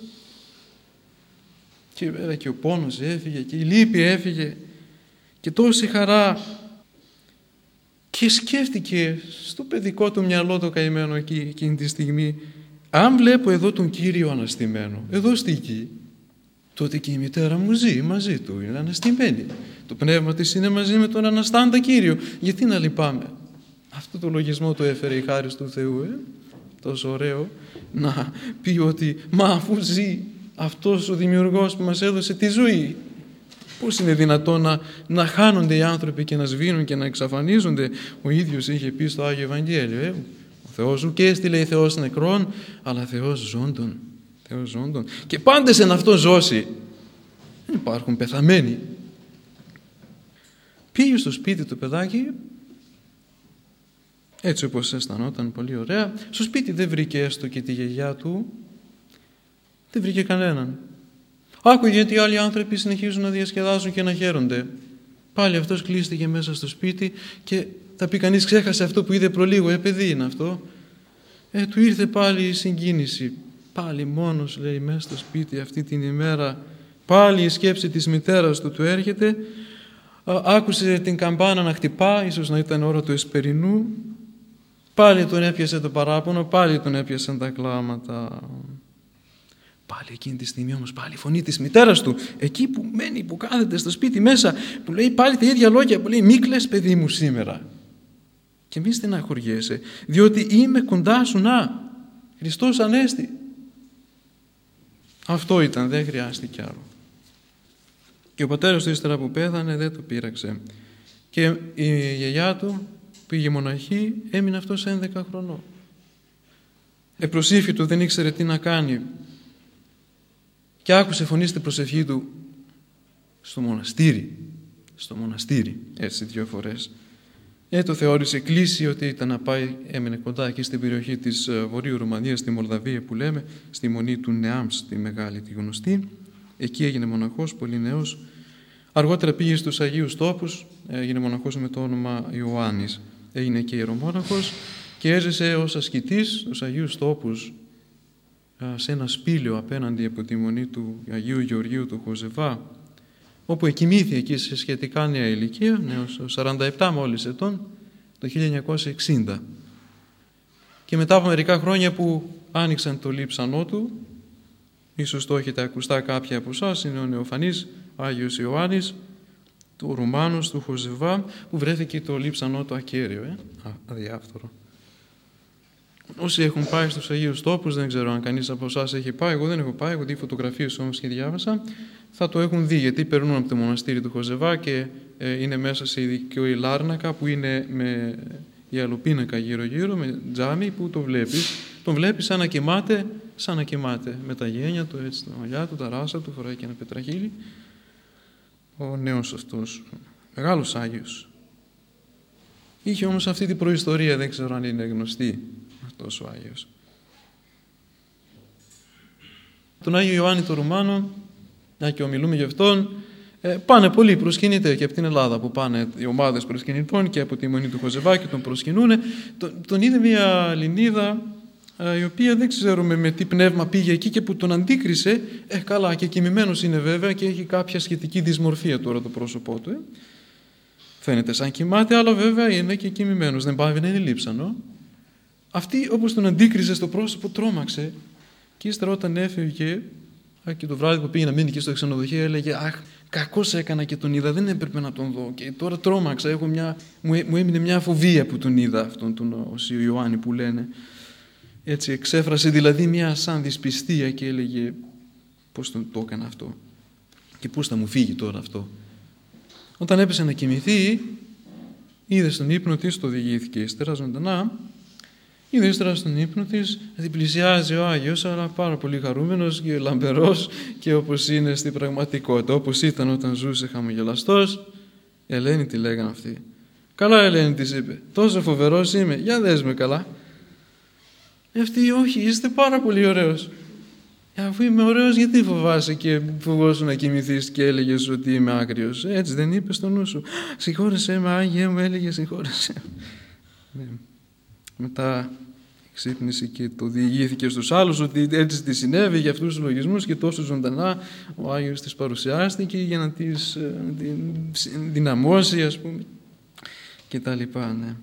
Και βέβαια και ο πόνος έφυγε και η λύπη έφυγε και τόση χαρά. Και σκέφτηκε στο παιδικό του μυαλό το καημένο εκεί, εκείνη τη στιγμή, αν βλέπω εδώ τον Κύριο αναστημένο, εδώ στη γη, τότε και η μητέρα μου ζει μαζί του, είναι αναστημένη. Το πνεύμα της είναι μαζί με τον Αναστάντα Κύριο. Γιατί να λυπάμαι? Αυτό το λογισμό το έφερε η χάρις του Θεού, ε? Τόσο ωραίο να πει ότι μα αφού ζει αυτός ο Δημιουργός που μας έδωσε τη ζωή, πώς είναι δυνατόν να, να χάνονται οι άνθρωποι και να σβήνουν και να εξαφανίζονται? Ο ίδιος είχε πει στο Άγιο Ευαγγέλιο, ε? Ο Θεός ουκ έστειλε η Θεός νεκρών, αλλά Θεός ζώντων. Θεός ζώντων. Και πάντες εν αυτό ζώσει. Δεν υπάρχουν πεθαμένοι. Πήγε στο σπίτι του παιδάκι, έτσι όπως αισθανόταν, πολύ ωραία. Στο σπίτι δεν βρήκε έστω και τη γιαγιά του, δεν βρήκε κανέναν. Άκουγε ότι οι άλλοι άνθρωποι συνεχίζουν να διασκεδάζουν και να χαίρονται. Πάλι αυτός κλείστηκε μέσα στο σπίτι και θα πει κανείς ξέχασε αυτό που είδε προλίγο. Ε, παιδί είναι αυτό. Ε, του ήρθε πάλι η συγκίνηση. Πάλι μόνος, λέει, μέσα στο σπίτι αυτή την ημέρα. Πάλι η σκέψη της μητέρας του του έρχεται. Άκουσε την καμπάνα να χτυπά, ίσως να ήταν ώρα του εσπερινού. Πάλι τον έπιασε το παράπονο, πάλι τον έπιασαν τα κλάματα. Πάλι εκείνη τη στιγμή όμως πάλι η φωνή της μητέρας του, εκεί που μένει, που κάθεται στο σπίτι μέσα, που λέει πάλι τα ίδια λόγια, που λέει μη κλαις, παιδί μου, σήμερα και μη στεναχωριέσαι, διότι είμαι κοντά σου, να, Χριστός Ανέστη. Αυτό ήταν, δεν χρειάστηκε άλλο. Και ο πατέρας του ύστερα που πέθανε δεν το πείραξε. Και η γιαγιά του πήγε μοναχή, έμεινε αυτός έντεκα χρονών. Επροσήφη του, δεν ήξερε τι να κάνει. Και άκουσε φωνή στην προσευχή του στο μοναστήρι. Στο μοναστήρι, έτσι δύο φορές. Ε, το θεώρησε κλίση ότι ήταν να πάει, έμενε κοντά εκεί στην περιοχή της Βορείου Ρουμανίας, στη Μολδαβία που λέμε, στη μονή του Νεάμς, τη μεγάλη, τη γνωστή. Εκεί έγινε μοναχός, πολύ νέος. Αργότερα πήγε στους Αγίους Τόπους, έγινε μοναχός με το όνομα Ιωάννης. Έγινε και ιερομόναχος και έζησε ως ασκητής στους Αγίους Τόπους, σε ένα σπήλαιο απέναντι από τη μονή του Αγίου Γεωργίου του Χοζεβά, όπου εκοιμήθη εκεί σε σχετικά νέα ηλικία, νέος σαράντα επτά μόλις ετών, το χίλια εννιακόσια εξήντα. Και μετά από μερικά χρόνια που άνοιξαν το λείψανό του, ίσως το έχετε ακουστά κάποια από εσάς, είναι ο νεοφανής Άγιος Ιωάννης, του Ρουμάνος, του Χοζεβά, που βρέθηκε το λείψανό του ακέραιο, ε? αδιάφθορο. Όσοι έχουν πάει στους Αγίους Τόπους, δεν ξέρω αν κανείς από εσάς έχει πάει, εγώ δεν έχω πάει, έχω δει φωτογραφίες όμως και διάβασα, θα το έχουν δει, γιατί περνούν από το μοναστήρι του Χοζεβά και ε, είναι μέσα σε ειδικό λάρνακα που είναι με γυαλοπίνακα γύρω-γύρω, με τζάμι που το βλέπεις. Τον βλέπεις σαν να κοιμάται, σαν να κοιμάται με τα γένια του, έτσι, τα μαλλιά του, τα ράσα του, φοράει και ένα πετραχύλι. Ο νέος αυτός, μεγάλος Άγιος. Είχε όμως αυτή την προϊστορία, δεν ξέρω αν είναι γνωστή αυτός ο Άγιος. Τον Άγιο Ιωάννη τον Ρουμάνο, να και ομιλούμε γι' αυτόν, ε, πάνε πολλοί προσκυνητές και από την Ελλάδα που πάνε οι ομάδες προσκυνητών και από τη Μονή του Χοζεβά και τον προσκυνούνε. Τον, τον είδε μια Ελληνίδα ε, η οποία δεν ξέρουμε με τι πνεύμα πήγε εκεί και που τον αντίκρισε, ε, καλά και κοιμημένος είναι βέβαια και έχει κάποια σχετική δυσμορφία τώρα το πρόσωπό του. Ε. Φαίνεται σαν κοιμάται, αλλά βέβαια είναι και κοιμημένος, δεν πάει να είναι λείψανο. Αυτή όπως τον αντίκρισε στο πρόσωπο τρόμαξε και ύστερα όταν έφευγε και το βράδυ που πήγε να μείνει και στο ξενοδοχείο έλεγε «Αχ, κακώς έκανα και τον είδα, δεν έπρεπε να τον δω και τώρα τρόμαξα, έχω μια, μου, μου έμεινε μια φοβία που τον είδα αυτόν τον Οσίο Ιωάννη που λένε». Έτσι εξέφρασε δηλαδή μια σαν δυσπιστία και έλεγε πώς τον, το έκανα αυτό και πώς θα μου φύγει τώρα αυτό. Όταν έπεσε να κοιμηθεί, είδε στον ύπνο της, το διηγήθηκε ύστερα ζωντανά, είδε ύστερα στον ύπνο της ότι πλησιάζει ο Άγιος, αλλά πάρα πολύ χαρούμενος και λαμπερός και όπως είναι στην πραγματικότητα, όπως ήταν όταν ζούσε χαμογελαστός. Ελένη τη λέγανε αυτή. «Καλά Ελένη» της είπε, «τόσο φοβερός είμαι, για δες με καλά». Αυτή «Όχι, είστε πάρα πολύ ωραίος». «Αφού είμαι ωραίος, γιατί φοβάσαι και φοβόσου να κοιμηθείς και έλεγες ότι είμαι άγριος?» «Έτσι δεν είπες στο νου σου?» «Συγχώρεσέ με Άγιε μου», έλεγε, «συγχώρεσέ με». Μετά ξύπνησε και το διηγήθηκε στους άλλους ότι έτσι τη συνέβη για αυτούς τους λογισμούς και τόσο ζωντανά ο Άγιος της παρουσιάστηκε για να τις δυναμώσει, ας πούμε, και τα λοιπά, ναι.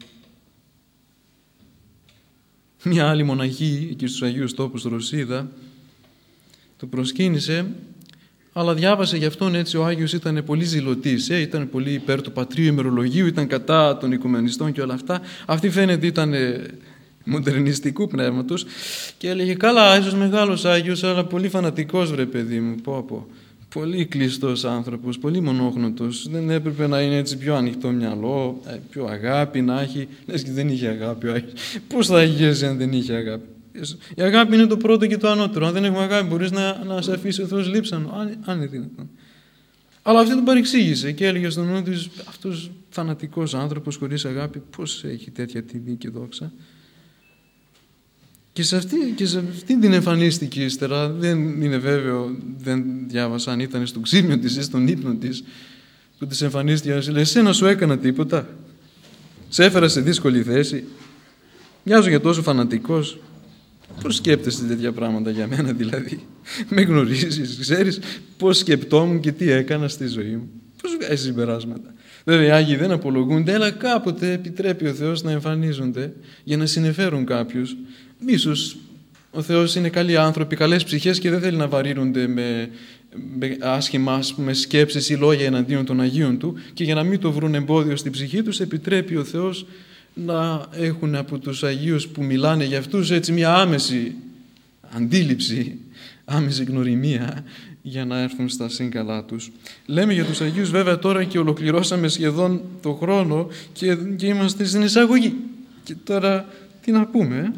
Μια άλλη μοναχή εκεί στους Αγίους Τόπους Ρωσίδα το προσκύνησε, αλλά διάβασε γι' αυτόν έτσι ο Άγιος ήταν πολύ ζηλωτής, ε, ήταν πολύ υπέρ του πατρίου ημερολογίου, ήταν κατά των οικουμενιστών και όλα αυτά. Αυτή φαίνεται ήταν ε, μοντερνιστικού πνεύματος και έλεγε «Καλά, ίσως μεγάλος Άγιος, αλλά πολύ φανατικός βρε παιδί μου, πω πω. Πολύ κλειστός άνθρωπος, πολύ μονόχνοτος, δεν έπρεπε να είναι έτσι πιο ανοιχτό μυαλό, πιο αγάπη να έχει». Λες και δεν είχε αγάπη ο Άγιος. Πώς θα αγιέσει αν δεν είχε αγάπη? Η αγάπη είναι το πρώτο και το ανώτερο. Αν δεν έχουμε αγάπη μπορείς να, να σε αφήσει ο Θεός λείψανο, αν, αν είναι δυνατόν. Αλλά αυτή τον παρεξήγησε και έλεγε στον νου της, αυτός φανατικός άνθρωπος χωρίς αγάπη πώς έχει τέτοια τιμή και δόξα. Και σε αυτή, και σε αυτή την εμφανίστηκε ύστερα, δεν είναι βέβαιο, δεν διάβασα αν ήταν στο ξύμιο της ή στον ύπνο της, που της εμφανίστηκε, λέει «Εσένα σου έκανα τίποτα, σε έφερα σε δύσκολη θέση, μοιάζω για τόσο φανατικός». Πώς σκέπτεσαι τέτοια πράγματα για μένα δηλαδή? Με γνωρίζεις, ξέρεις πώς σκεπτόμουν και τι έκανα στη ζωή μου. Πώς βγάζεις συμπεράσματα? Βέβαια οι Άγιοι δεν απολογούνται, αλλά κάποτε επιτρέπει ο Θεός να εμφανίζονται για να συνεφέρουν κάποιους. Ίσως ο Θεός είναι καλοί άνθρωποι, καλές ψυχές και δεν θέλει να βαρύνονται με, με άσχημα ας πούμε, σκέψεις ή λόγια εναντίον των Αγίων Του και για να μην το βρουν εμπόδιο στην ψυχή τους επιτρέπει ο Θεός να έχουν από τους Αγίους που μιλάνε για αυτούς έτσι μια άμεση αντίληψη, άμεση γνωριμία για να έρθουν στα σύγκαλά τους. Λέμε για τους Αγίους βέβαια τώρα και ολοκληρώσαμε σχεδόν το χρόνο και, και είμαστε στην εισαγωγή. Και τώρα τι να πούμε. Ε?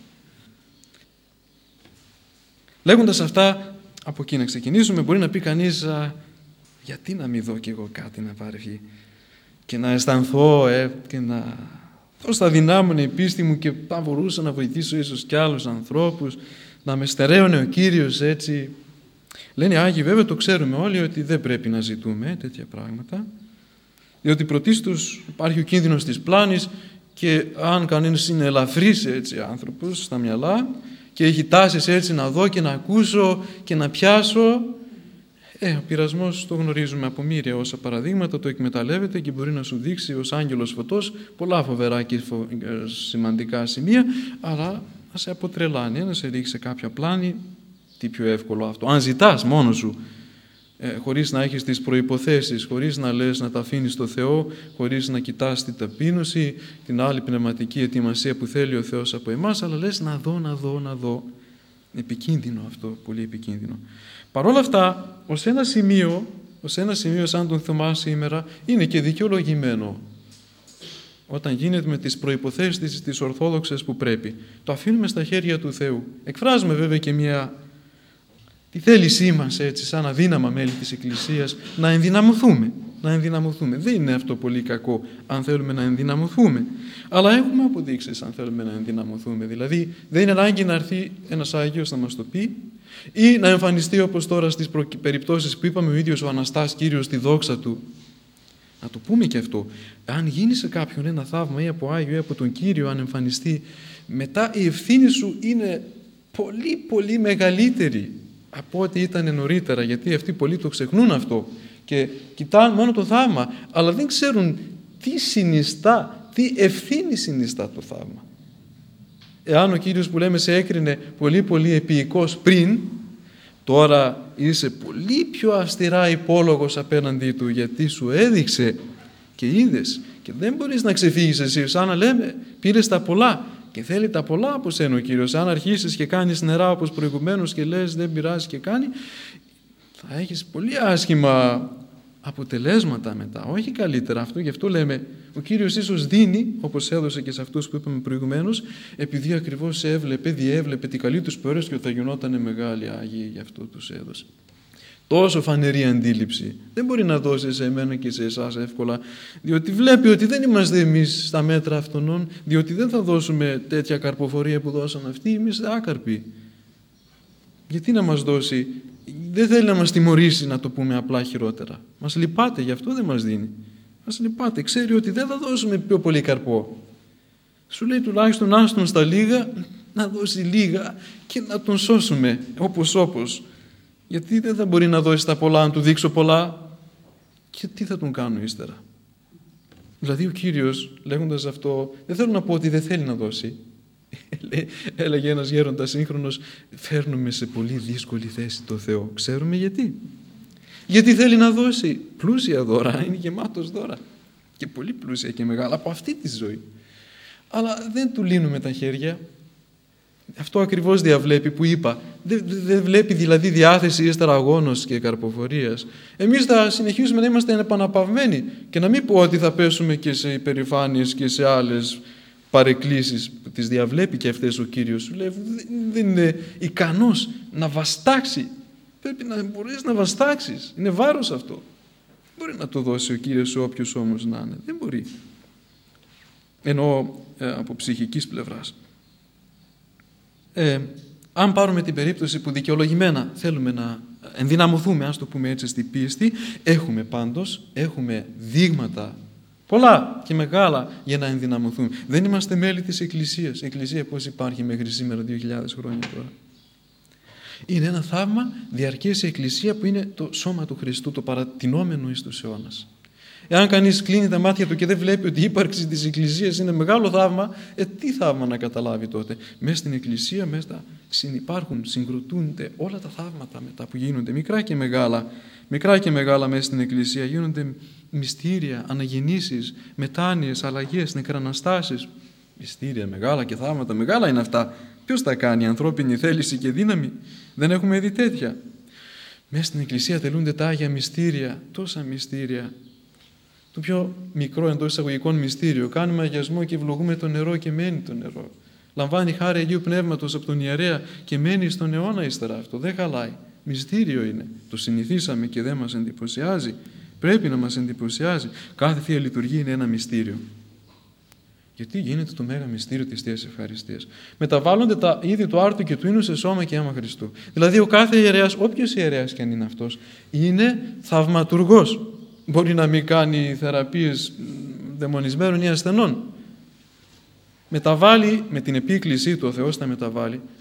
Λέγοντας αυτά, από εκεί να ξεκινήσουμε, μπορεί να πει κανείς α, γιατί να μην δω κι εγώ κάτι να πάρει και να αισθανθώ ε, και να... Πώς θα δυνάμωνε η πίστη μου και θα μπορούσα να βοηθήσω ίσως κι άλλους ανθρώπους, να με στερέωνε ο Κύριος έτσι. Λένε οι Άγιοι βέβαια το ξέρουμε όλοι ότι δεν πρέπει να ζητούμε τέτοια πράγματα, διότι πρωτίστως υπάρχει ο κίνδυνος της πλάνης και αν κανένας είναι ελαφρύς έτσι άνθρωπος στα μυαλά και έχει τάσεις έτσι να δω και να ακούσω και να πιάσω, Ε, ο πειρασμός το γνωρίζουμε από μοίρια όσα παραδείγματα, το εκμεταλλεύεται και μπορεί να σου δείξει ως άγγελος φωτός πολλά φοβερά και φο... σημαντικά σημεία, αλλά να σε αποτρελάνει, να σε ρίξει σε κάποια πλάνη. Τι πιο εύκολο αυτό. Αν ζητάς μόνος σου, ε, χωρίς να έχεις τις προϋποθέσεις, χωρίς να λες να τα αφήνεις στο Θεό, χωρίς να κοιτάς την ταπείνωση, την άλλη πνευματική ετοιμασία που θέλει ο Θεός από εμάς, αλλά λες να δω, να δω, να δω. Επικίνδυνο αυτό, πολύ επικίνδυνο. Παρ' όλα αυτά, ως ένα σημείο, ως ένα σημείο σαν τον Θωμά σήμερα, είναι και δικαιολογημένο. Όταν γίνεται με τις προϋποθέσεις τις ορθόδοξες που πρέπει. Το αφήνουμε στα χέρια του Θεού. Εκφράζουμε βέβαια και μια τη θέλησή μας, έτσι, σαν αδύναμα μέλη της Εκκλησίας, να ενδυναμωθούμε. Να ενδυναμωθούμε. Δεν είναι αυτό πολύ κακό αν θέλουμε να ενδυναμωθούμε. Αλλά έχουμε αποδείξεις αν θέλουμε να ενδυναμωθούμε. Δηλαδή δεν είναι ανάγκη να έρθει ένας Άγιος να μας το πει ή να εμφανιστεί όπως τώρα στις προ... περιπτώσεις που είπαμε ο ίδιος ο Αναστάς Κύριος στη δόξα του. Να το πούμε και αυτό. Αν γίνει σε κάποιον ένα θαύμα ή από Άγιο ή από τον Κύριο, αν εμφανιστεί, μετά η ευθύνη σου είναι πολύ πολύ μεγαλύτερη από ό,τι ήταν νωρίτερα, γιατί αυτοί πολλοί το ξεχνούν αυτό και κοιτάνε μόνο το θαύμα, αλλά δεν ξέρουν τι συνιστά, τι ευθύνη συνιστά το θαύμα. Εάν ο Κύριος που λέμε σε έκρινε πολύ πολύ επίοικος πριν, τώρα είσαι πολύ πιο αυστηρά υπόλογος απέναντί του, γιατί σου έδειξε και είδες και δεν μπορείς να ξεφύγεις εσύ, σαν να λέμε πήρες τα πολλά και θέλει τα πολλά από σένα ο Κύριος. Αν αρχίσεις και κάνεις νερά όπως προηγουμένως και λες δεν πειράζει και κάνει, θα έχεις πολύ άσχημα αποτελέσματα μετά, όχι καλύτερα αυτό. Γι' αυτό λέμε ο Κύριος ίσως δίνει, όπως έδωσε και σε αυτούς που είπαμε προηγουμένως, επειδή ακριβώς έβλεπε, διέβλεπε τι καλή τους πορεία και θα γινότανε μεγάλοι Άγιοι, γι' αυτό τους έδωσε. Τόσο φανερή αντίληψη δεν μπορεί να δώσει σε εμένα και σε εσάς εύκολα, διότι βλέπει ότι δεν είμαστε εμείς στα μέτρα αυτών, διότι δεν θα δώσουμε τέτοια καρποφορία που δώσαν αυτοί, εμείς άκαρποι. Γιατί να μας δώσει, δεν θέλει να μας τιμωρήσει, να το πούμε απλά χειρότερα. Μας λυπάται, γι' αυτό δεν μας δίνει. Μας λυπάται, ξέρει ότι δεν θα δώσουμε πιο πολύ καρπό. Σου λέει τουλάχιστον άστον στα λίγα, να δώσει λίγα και να τον σώσουμε όπως όπως. Γιατί δεν θα μπορεί να δώσει τα πολλά, αν του δείξω πολλά και τι θα τον κάνω ύστερα. Δηλαδή ο Κύριος λέγοντας αυτό, δεν θέλω να πω ότι δεν θέλει να δώσει. Έλεγε ένας γέροντας σύγχρονος, φέρνουμε σε πολύ δύσκολη θέση το Θεό. Ξέρουμε γιατί. Γιατί θέλει να δώσει πλούσια δώρα, είναι γεμάτος δώρα. Και πολύ πλούσια και μεγάλα από αυτή τη ζωή. Αλλά δεν του λύνουμε τα χέρια. Αυτό ακριβώς διαβλέπει που είπα. Δεν, δεν βλέπει δηλαδή διάθεση ύστερα αγώνος και καρποφορίας. Εμείς θα συνεχίσουμε να είμαστε επαναπαυμένοι και να μην πω ότι θα πέσουμε και σε υπερηφάνειες και σε άλλες παρεκκλήσεις που τις διαβλέπει και αυτές ο Κύριος. Σου λέει δεν είναι ικανός να βαστάξει. Πρέπει να μπορείς να βαστάξεις. Είναι βάρος αυτό. Δεν μπορεί να το δώσει ο Κύριος σε όποιους όμως να είναι. Δεν μπορεί. Εννοώ ε, από ψυχικής πλευράς. Ε, αν πάρουμε την περίπτωση που δικαιολογημένα θέλουμε να ενδυναμωθούμε, ας το πούμε έτσι, στη πίστη, έχουμε πάντως, έχουμε δείγματα πολλά και μεγάλα για να ενδυναμωθούμε. Δεν είμαστε μέλη της Εκκλησίας. Η Εκκλησία πώς υπάρχει μέχρι σήμερα, δύο χιλιάδες χρόνια τώρα. Είναι ένα θαύμα διαρκές η Εκκλησία που είναι το σώμα του Χριστού, το παρατηνόμενο εις τους αιώνας. Εάν κανείς κλείνει τα μάτια του και δεν βλέπει ότι η ύπαρξη της Εκκλησίας είναι μεγάλο θαύμα, ε, τι θαύμα να καταλάβει τότε. Μέσα στην Εκκλησία μέσα συνυπάρχουν, συγκροτούνται όλα τα θαύματα μετά που γίνονται, μικρά και μεγάλα. Μικρά και μεγάλα μέσα στην Εκκλησία γίνονται μυστήρια, αναγεννήσεις, μετάνοιες, αλλαγές, νεκραναστάσεις. Μυστήρια μεγάλα και θαύματα μεγάλα είναι αυτά. Ποιος τα κάνει, ανθρώπινη θέληση και δύναμη? Δεν έχουμε δει τέτοια. Μέσα στην Εκκλησία τελούνται τα Άγια μυστήρια, τόσα μυστήρια. Το πιο μικρό εντός εισαγωγικών μυστήριο. Κάνουμε αγιασμό και ευλογούμε το νερό και μένει το νερό. Λαμβάνει χάρη Αγίου Πνεύματος από τον ιερέα και μένει στον αιώνα ύστερα αυτό. Δεν χαλάει. Μυστήριο είναι. Το συνηθίσαμε και δεν μας εντυπωσιάζει. Πρέπει να μας εντυπωσιάζει. Κάθε Θεία Λειτουργία είναι ένα μυστήριο. Γιατί γίνεται το μέγα μυστήριο της Θείας Ευχαριστίας. Μεταβάλλονται τα είδη του άρτου και του ίνου σε σώμα και αίμα Χριστού. Δηλαδή ο κάθε ιερέας, όποιος ιερέας και αν είναι αυτός, είναι θαυματουργός. Μπορεί να μην κάνει θεραπείες δαιμονισμένων ή ασθενών. Μεταβάλλει με την επίκλησή του, ο Θεός τα μεταβάλλει,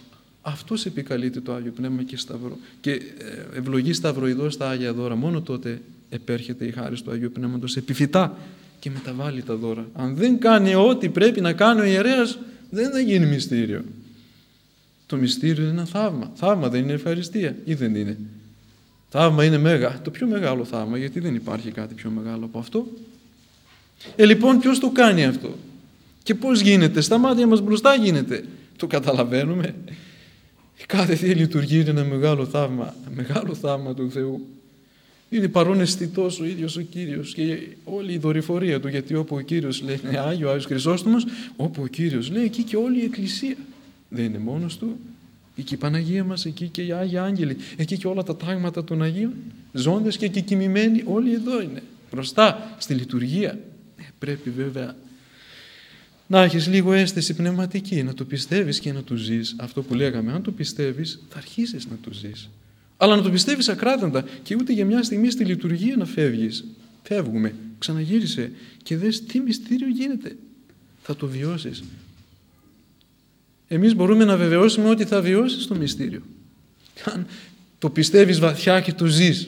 Αυτός επικαλείται το Άγιο Πνεύμα και, σταυρο, και ευλογεί σταυροειδώς τα Άγια δώρα. Μόνο τότε επέρχεται η χάρις του Αγίου Πνεύματος επιφυτά και μεταβάλλει τα δώρα. Αν δεν κάνει ό,τι πρέπει να κάνει ο ιερέας, δεν θα γίνει μυστήριο. Το μυστήριο είναι ένα θαύμα. Θαύμα δεν είναι ευχαριστία ή δεν είναι? Θαύμα είναι μέγα, το πιο μεγάλο θαύμα, γιατί δεν υπάρχει κάτι πιο μεγάλο από αυτό. Ε, λοιπόν, ποιος το κάνει αυτό και πώς γίνεται? Στα μάτια μας μπροστά γίνεται. Το καταλαβαίνουμε. Κάθε Θεία Λειτουργία είναι ένα μεγάλο θαύμα, μεγάλο θαύμα του Θεού. Είναι παρόν αισθητός ο ίδιος ο Κύριος και όλη η δορυφορία του, γιατί όπου ο Κύριος λέει είναι Άγιο, Άγιος Χρυσόστομος, όπου ο Κύριος λέει, εκεί και όλη η Εκκλησία. Δεν είναι μόνος του, εκεί η Παναγία μας, εκεί και οι Άγιοι Άγγελοι, εκεί και όλα τα τάγματα των Αγίων, ζώντες και κοιμημένοι, όλοι εδώ είναι, μπροστά στη λειτουργία. Ε, πρέπει βέβαια να έχεις λίγο αίσθηση πνευματική, να το πιστεύεις και να το ζεις. Αυτό που λέγαμε, αν το πιστεύεις θα αρχίσεις να το ζεις. Αλλά να το πιστεύεις ακράδαντα και ούτε για μια στιγμή στη λειτουργία να φεύγεις. Φεύγουμε, ξαναγύρισε και δες τι μυστήριο γίνεται. Θα το βιώσεις. Εμείς μπορούμε να βεβαιώσουμε ότι θα βιώσεις το μυστήριο. Αν το πιστεύεις βαθιά και το ζεις.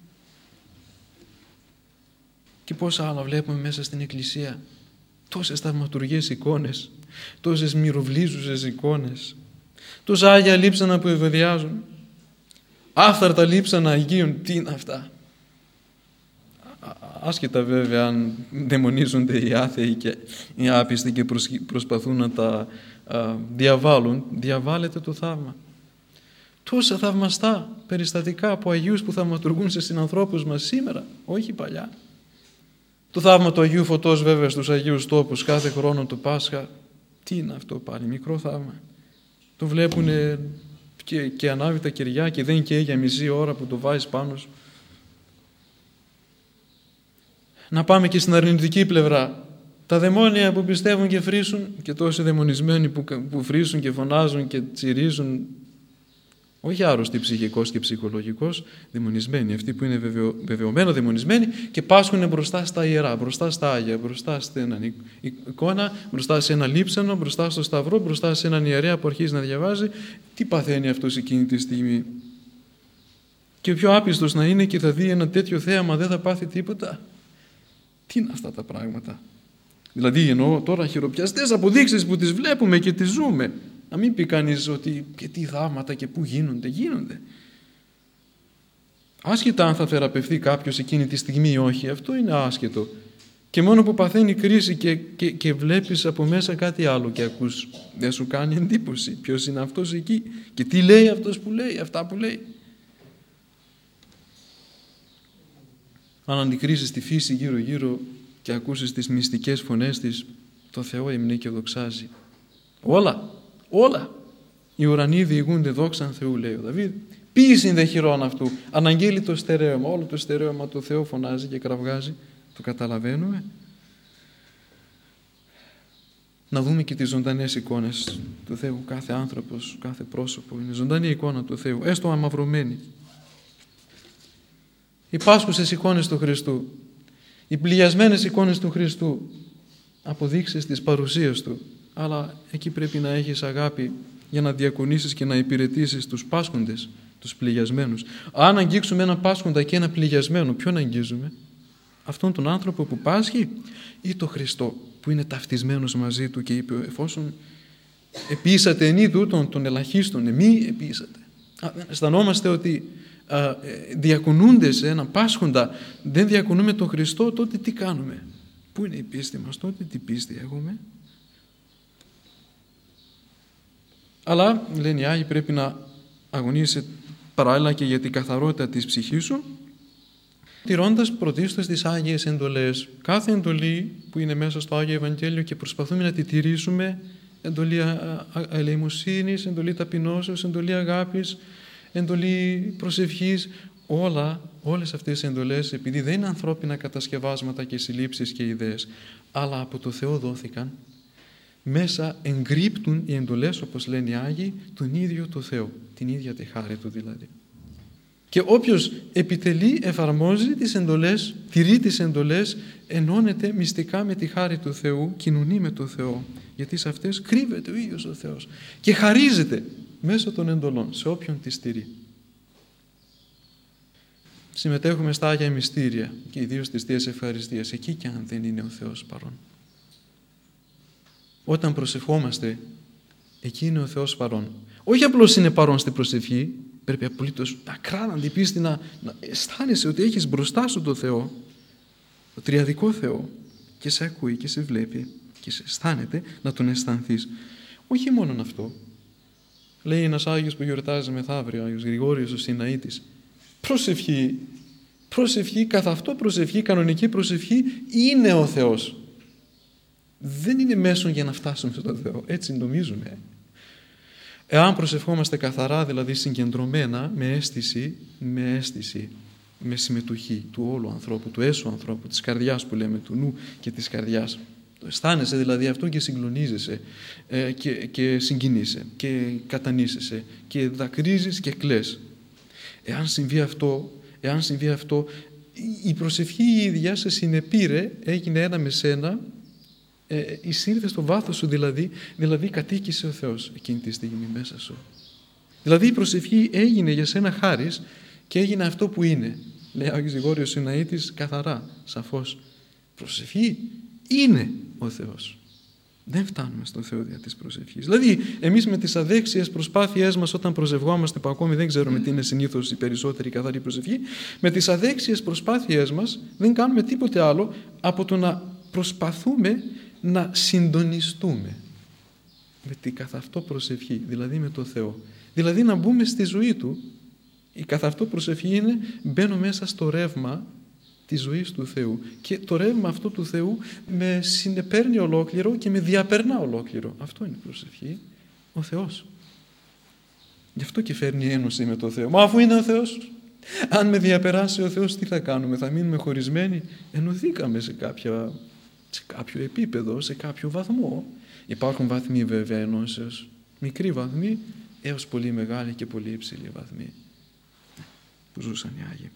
Και πόσα άλλα βλέπουμε μέσα στην Εκκλησία. Τόσες θαυματουργές εικόνες, τόσες μυροβλίζουσες εικόνες, τόσα Άγια λείψανα που ευωδιάζουν, άφθαρτα λείψανα Αγίων. Τι είναι αυτά? Άσχετα βέβαια αν δαιμονίζονται οι άθεοι και οι άπιστοι και προσπαθούν να τα α, διαβάλουν, διαβάλλεται το θαύμα. Τόσα θαυμαστά περιστατικά από Αγίους που θαυματουργούν σε συνανθρώπους μας σήμερα, όχι παλιά. Το θαύμα του Αγίου Φωτός βέβαια στους Αγίους Τόπους κάθε χρόνο το Πάσχα. Τι είναι αυτό πάλι? Μικρό θαύμα. Το βλέπουν και, και ανάβει τα κεριά και δεν καίει για μισή ώρα που το βάζεις πάνω σου. Να πάμε και στην αρνητική πλευρά. Τα δαιμόνια που πιστεύουν και φρίσουν, και τόσοι δαιμονισμένοι που, που φρίσουν και φωνάζουν και τσιρίζουν, όχι άρρωστοι ψυχικός και ψυχολογικός, δαιμονισμένοι, αυτοί που είναι βεβαιο, βεβαιωμένα δαιμονισμένοι και πάσχουν μπροστά στα ιερά, μπροστά στα Άγια, μπροστά σε έναν εικόνα, μπροστά σε ένα λείψανο, μπροστά στο σταυρό, μπροστά σε έναν ιερέα που αρχίζει να διαβάζει. Τι παθαίνει αυτός εκείνη τη στιγμή? Και ο πιο άπιστος να είναι και θα δει ένα τέτοιο θέαμα, δεν θα πάθει τίποτα? Τι είναι αυτά τα πράγματα? Δηλαδή εννοώ τώρα χειροπιαστές αποδείξεις που τις βλέπουμε και τις ζούμε. Να μην πει κανείς ότι και τι θαύματα και πού γίνονται. Γίνονται. Άσχετα αν θα θεραπευθεί κάποιος εκείνη τη στιγμή ή όχι, αυτό είναι άσχετο. Και μόνο που παθαίνει κρίση και, και, και βλέπεις από μέσα κάτι άλλο και ακούς, δεν σου κάνει εντύπωση ποιος είναι αυτός εκεί και τι λέει αυτός που λέει, αυτά που λέει. Αν αντικρίσεις τη φύση γύρω γύρω και ακούσεις τις μυστικές φωνές της, το Θεό υμνεί και δοξάζει. Όλα, όλα οι ουρανοί διηγούνται δόξαν Θεού, λέει ο Δαβίδ. Ποίησιν δε χειρών αυτού, αναγγείλει το στερέωμα, όλο το στερέωμα το Θεό φωνάζει και κραυγάζει. Το καταλαβαίνουμε? Να δούμε και τις ζωντανές εικόνες του Θεού. Κάθε άνθρωπος, κάθε πρόσωπο είναι ζωντανή εικόνα του Θεού, έστω αμαυρωμένη. Οι πάσχουσες εικόνες του Χριστού, οι πληγιασμένες εικόνες του Χριστού, αποδείξεις της παρουσίας Του, αλλά εκεί πρέπει να έχεις αγάπη για να διακονήσεις και να υπηρετήσεις τους πάσχοντες, τους πληγιασμένους. Αν αγγίξουμε ένα πάσχοντα και ένα πληγιασμένο, ποιον αγγίζουμε? Αυτόν τον άνθρωπο που πάσχει ή τον Χριστό που είναι ταυτισμένος μαζί Του και είπε εφόσον επίησατε ενή τούτον των ελαχίστων, εμεί επίησατε. Αισθανόμαστε ότι α, διακονούνται σε έναν πάσχοντα, δεν διακονούμε τον Χριστό, τότε τι κάνουμε? Πού είναι η πίστη μας τότε? Τι πίστη έχουμε? Αλλά λένε οι Άγιοι πρέπει να αγωνίσαι παράλληλα και για την καθαρότητα της ψυχής σου, τηρώντας πρωτίστως τις Άγιες εντολές. Κάθε εντολή που είναι μέσα στο Άγιο Ευαγγέλιο και προσπαθούμε να τη τηρήσουμε, εντολή ελεημοσύνης, εντολή ταπεινώσεως, εντολή αγάπης, εντολή προσευχής, όλα, όλες αυτές οι εντολές, επειδή δεν είναι ανθρώπινα κατασκευάσματα και συλλήψεις και ιδέες, αλλά από το Θεό δόθηκαν, μέσα εγκρύπτουν οι εντολές, όπως λένε οι Άγιοι, τον ίδιο το Θεό, την ίδια τη χάρη Του δηλαδή. Και όποιος επιτελεί, εφαρμόζει τις εντολές, τηρεί τις εντολές, ενώνεται μυστικά με τη χάρη του Θεού, κοινωνεί με το Θεό, γιατί σε αυτές κρύβεται ο ίδιος ο Θεός και χαρίζεται μέσω των εντολών, σε όποιον τη στηρεί. Συμμετέχουμε στα Άγια Μυστήρια και ιδίως στις Θείες Ευχαριστίες, εκεί και αν δεν είναι ο Θεός παρόν. Όταν προσευχόμαστε, εκεί είναι ο Θεός παρόν. Όχι απλώς είναι παρόν στην προσευχή, πρέπει απολύτως ακράδαντη πίστη να, να αισθάνεσαι ότι έχεις μπροστά σου το Θεό, το τριαδικό Θεό, και σε ακούει και σε βλέπει και σε αισθάνεται να τον αισθανθείς. Όχι μόνον αυτό. Λέει ένας Άγιος που γιορτάζει μεθαύριο, Άγιος Γρηγόριος ο Σιναήτης, προσευχή, προσευχή, καθ' αυτό προσευχή, κανονική προσευχή είναι ο Θεός. Δεν είναι μέσον για να φτάσουμε στον Θεό, έτσι νομίζουμε. Εάν προσευχόμαστε καθαρά, δηλαδή συγκεντρωμένα, με αίσθηση, με αίσθηση, με συμμετοχή του όλου ανθρώπου, του έσω ανθρώπου, της καρδιάς που λέμε, του νου και της καρδιάς. Το αισθάνεσαι δηλαδή αυτό και συγκλονίζεσαι ε, και, και συγκινείσαι και κατανήσεσαι και δακρύζεις και κλαις. Εάν συμβεί αυτό, εάν συμβεί αυτό, η προσευχή η ίδια σε συνεπήρε, έγινε ένα με σένα, ε, εισήλθε στο βάθος σου δηλαδή, δηλαδή κατοίκησε ο Θεός εκείνη τη στιγμή μέσα σου. Δηλαδή η προσευχή έγινε για σένα χάρις και έγινε αυτό που είναι. Λέει ο Άγιος Γρηγόριος Σιναήτης καθαρά, σαφώς. Προσευχή είναι ο Θεός. Δεν φτάνουμε στον Θεό δια της προσευχής. Δηλαδή, εμείς με τις αδέξιες προσπάθειές μας, όταν προσευχόμαστε, που ακόμη δεν ξέρουμε τι είναι συνήθως η περισσότερη καθαρή προσευχή, με τις αδέξιες προσπάθειές μας δεν κάνουμε τίποτε άλλο από το να προσπαθούμε να συντονιστούμε με την καθ' αυτό προσευχή, δηλαδή με το Θεό. Δηλαδή να μπούμε στη ζωή Του. Η καθ' αυτό προσευχή είναι μπαίνω μέσα στο ρεύμα της ζωής του Θεού και το ρεύμα αυτό του Θεού με συνεπέρνει ολόκληρο και με διαπερνά ολόκληρο. Αυτό είναι η προσευχή, ο Θεός. Γι' αυτό και φέρνει ένωση με το Θεό. Μα αφού είναι ο Θεός, αν με διαπεράσει ο Θεός, τι θα κάνουμε, θα μείνουμε χωρισμένοι? Ενωθήκαμε σε, κάποια, σε κάποιο επίπεδο, σε κάποιο βαθμό. Υπάρχουν βαθμοί βέβαια ενώσεως, μικροί βαθμοί έως πολύ μεγάλοι και πολύ υψηλοί βαθμοί που ζούσαν οι Άγιοι.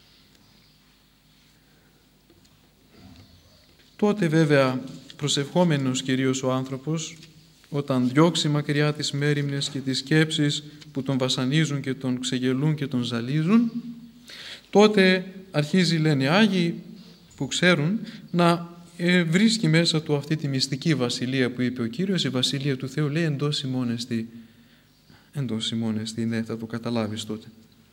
Τότε βέβαια προσευχόμενος κυρίως ο άνθρωπος, όταν διώξει μακριά τις μέριμνες και τις σκέψεις που τον βασανίζουν και τον ξεγελούν και τον ζαλίζουν, τότε αρχίζει, λένε οι Άγιοι που ξέρουν, να ε, βρίσκει μέσα του αυτή τη μυστική βασιλεία που είπε ο Κύριος, η βασιλεία του Θεού, λέει εντός ημών εστι. Εντός ημών εστι, ναι, θα το καταλάβεις τότε.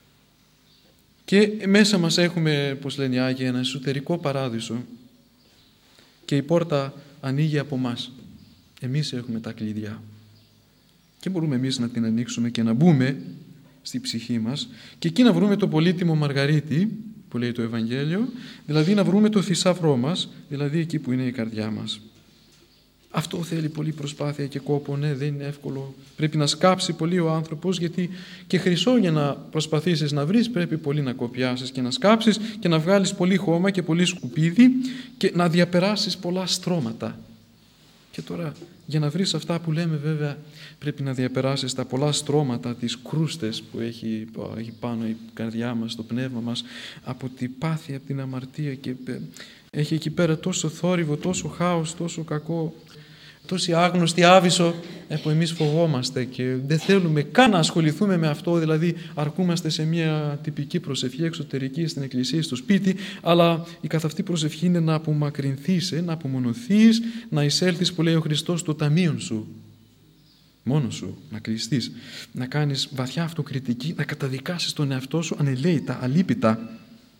Και μέσα μας έχουμε, πώς λένε οι Άγιοι, ένα εσωτερικό παράδεισο και η πόρτα ανοίγει από μας. Εμείς έχουμε τα κλειδιά και μπορούμε εμείς να την ανοίξουμε και να μπούμε στη ψυχή μας και εκεί να βρούμε το πολύτιμο μαργαρίτι που λέει το Ευαγγέλιο, δηλαδή να βρούμε το θησαυρό μας, δηλαδή εκεί που είναι η καρδιά μας. Αυτό θέλει πολύ προσπάθεια και κόπο, ναι, δεν είναι εύκολο. Πρέπει να σκάψει πολύ ο άνθρωπος, γιατί και χρυσό για να προσπαθήσεις να βρεις πρέπει πολύ να κοπιάσεις και να σκάψεις και να βγάλεις πολύ χώμα και πολύ σκουπίδι και να διαπεράσεις πολλά στρώματα. Και τώρα για να βρεις αυτά που λέμε βέβαια πρέπει να διαπεράσεις τα πολλά στρώματα, τις κρούστες που έχει, που έχει πάνω η καρδιά μας, το πνεύμα μας, από την πάθη, από την αμαρτία και έχει εκεί πέρα τόσο θόρυβο, τόσο χάος, τόσο κακό, τόση άγνωστη άβυσσο που εμείς φοβόμαστε και δεν θέλουμε καν να ασχοληθούμε με αυτό, δηλαδή αρκούμαστε σε μια τυπική προσευχή εξωτερική στην εκκλησία, στο σπίτι, αλλά η καθ' αυτή προσευχή είναι να απομακρυνθείς, να απομονωθείς, να εισέλθεις που λέει ο Χριστός στο ταμείον σου, μόνος σου, να κλειστείς, να κάνεις βαθιά αυτοκριτική, να καταδικάσεις τον εαυτό σου ανελαίητα, αλίπητα,